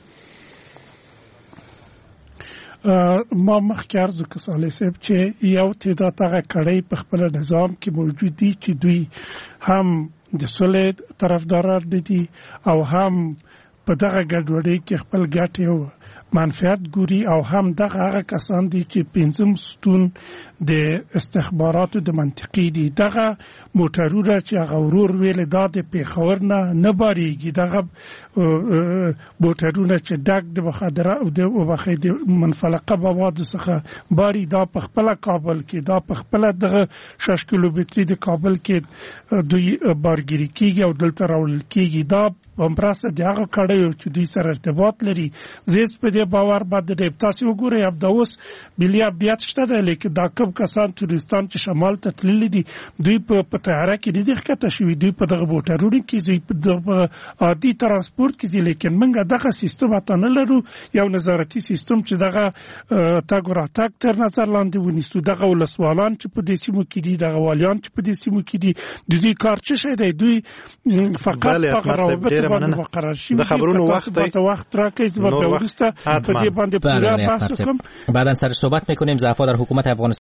ما مخکې عرض وکړ صالح صاحب چې یو تعداد هغه کړۍ په خپل نظام کې موجود دي چې دوی هم د سولې طرفداران دي او هم په دغه ګډوډۍ کې خپل ګټې او منفعت ګوري، او هم دغه هغه کسان دي چې پنځم ستون د استخباراتو د منطقي دي. دغه موټرونه چې هغه ورور ویل دا د پیښور نه نه باریږي، دغه موټرونه چې ډک د مخدره او د وبخې د منفلقه موادو څخه باری، دا په خپل کابل کې، دا په خپل دغه شش کیلومتري د کابل کې دوی بارګیری کیږي او دلته راول کیږي. دا همراسته د هغه کړیو چې دوی سره ارتباط لري. زیس په دې باور باندې تاسو وګورئ اب دا اوس ملي امنیت شته دی، لیکن دا کوم کسان تورستان چې شمال ته تللي دي دوی په طیاره کې نه دي ښکته شوي، دوی په دغه موټرونو کې، دوی په دغه عادي ترانسپورت کې دي. لیکن موږ دغه سیستم اته نه لرو، یو نظارتي سیستم چې دغه تګ راتګ تر نظر لاندې ونیسو. دغه ولسوالان چې په دې سیمو کې دي، دغه والیان چې په دې سیمو کې دي، د دوی کار څه شی دی؟ دوی فقط په روابط باندې مقرر شي. د خبرونو وخت دی، وخت راکړئ زما په ورسته په دې باندې پوره بحث کوم. بعداً سر صحبت میکنیم. ضعفا در حکومت افغانستان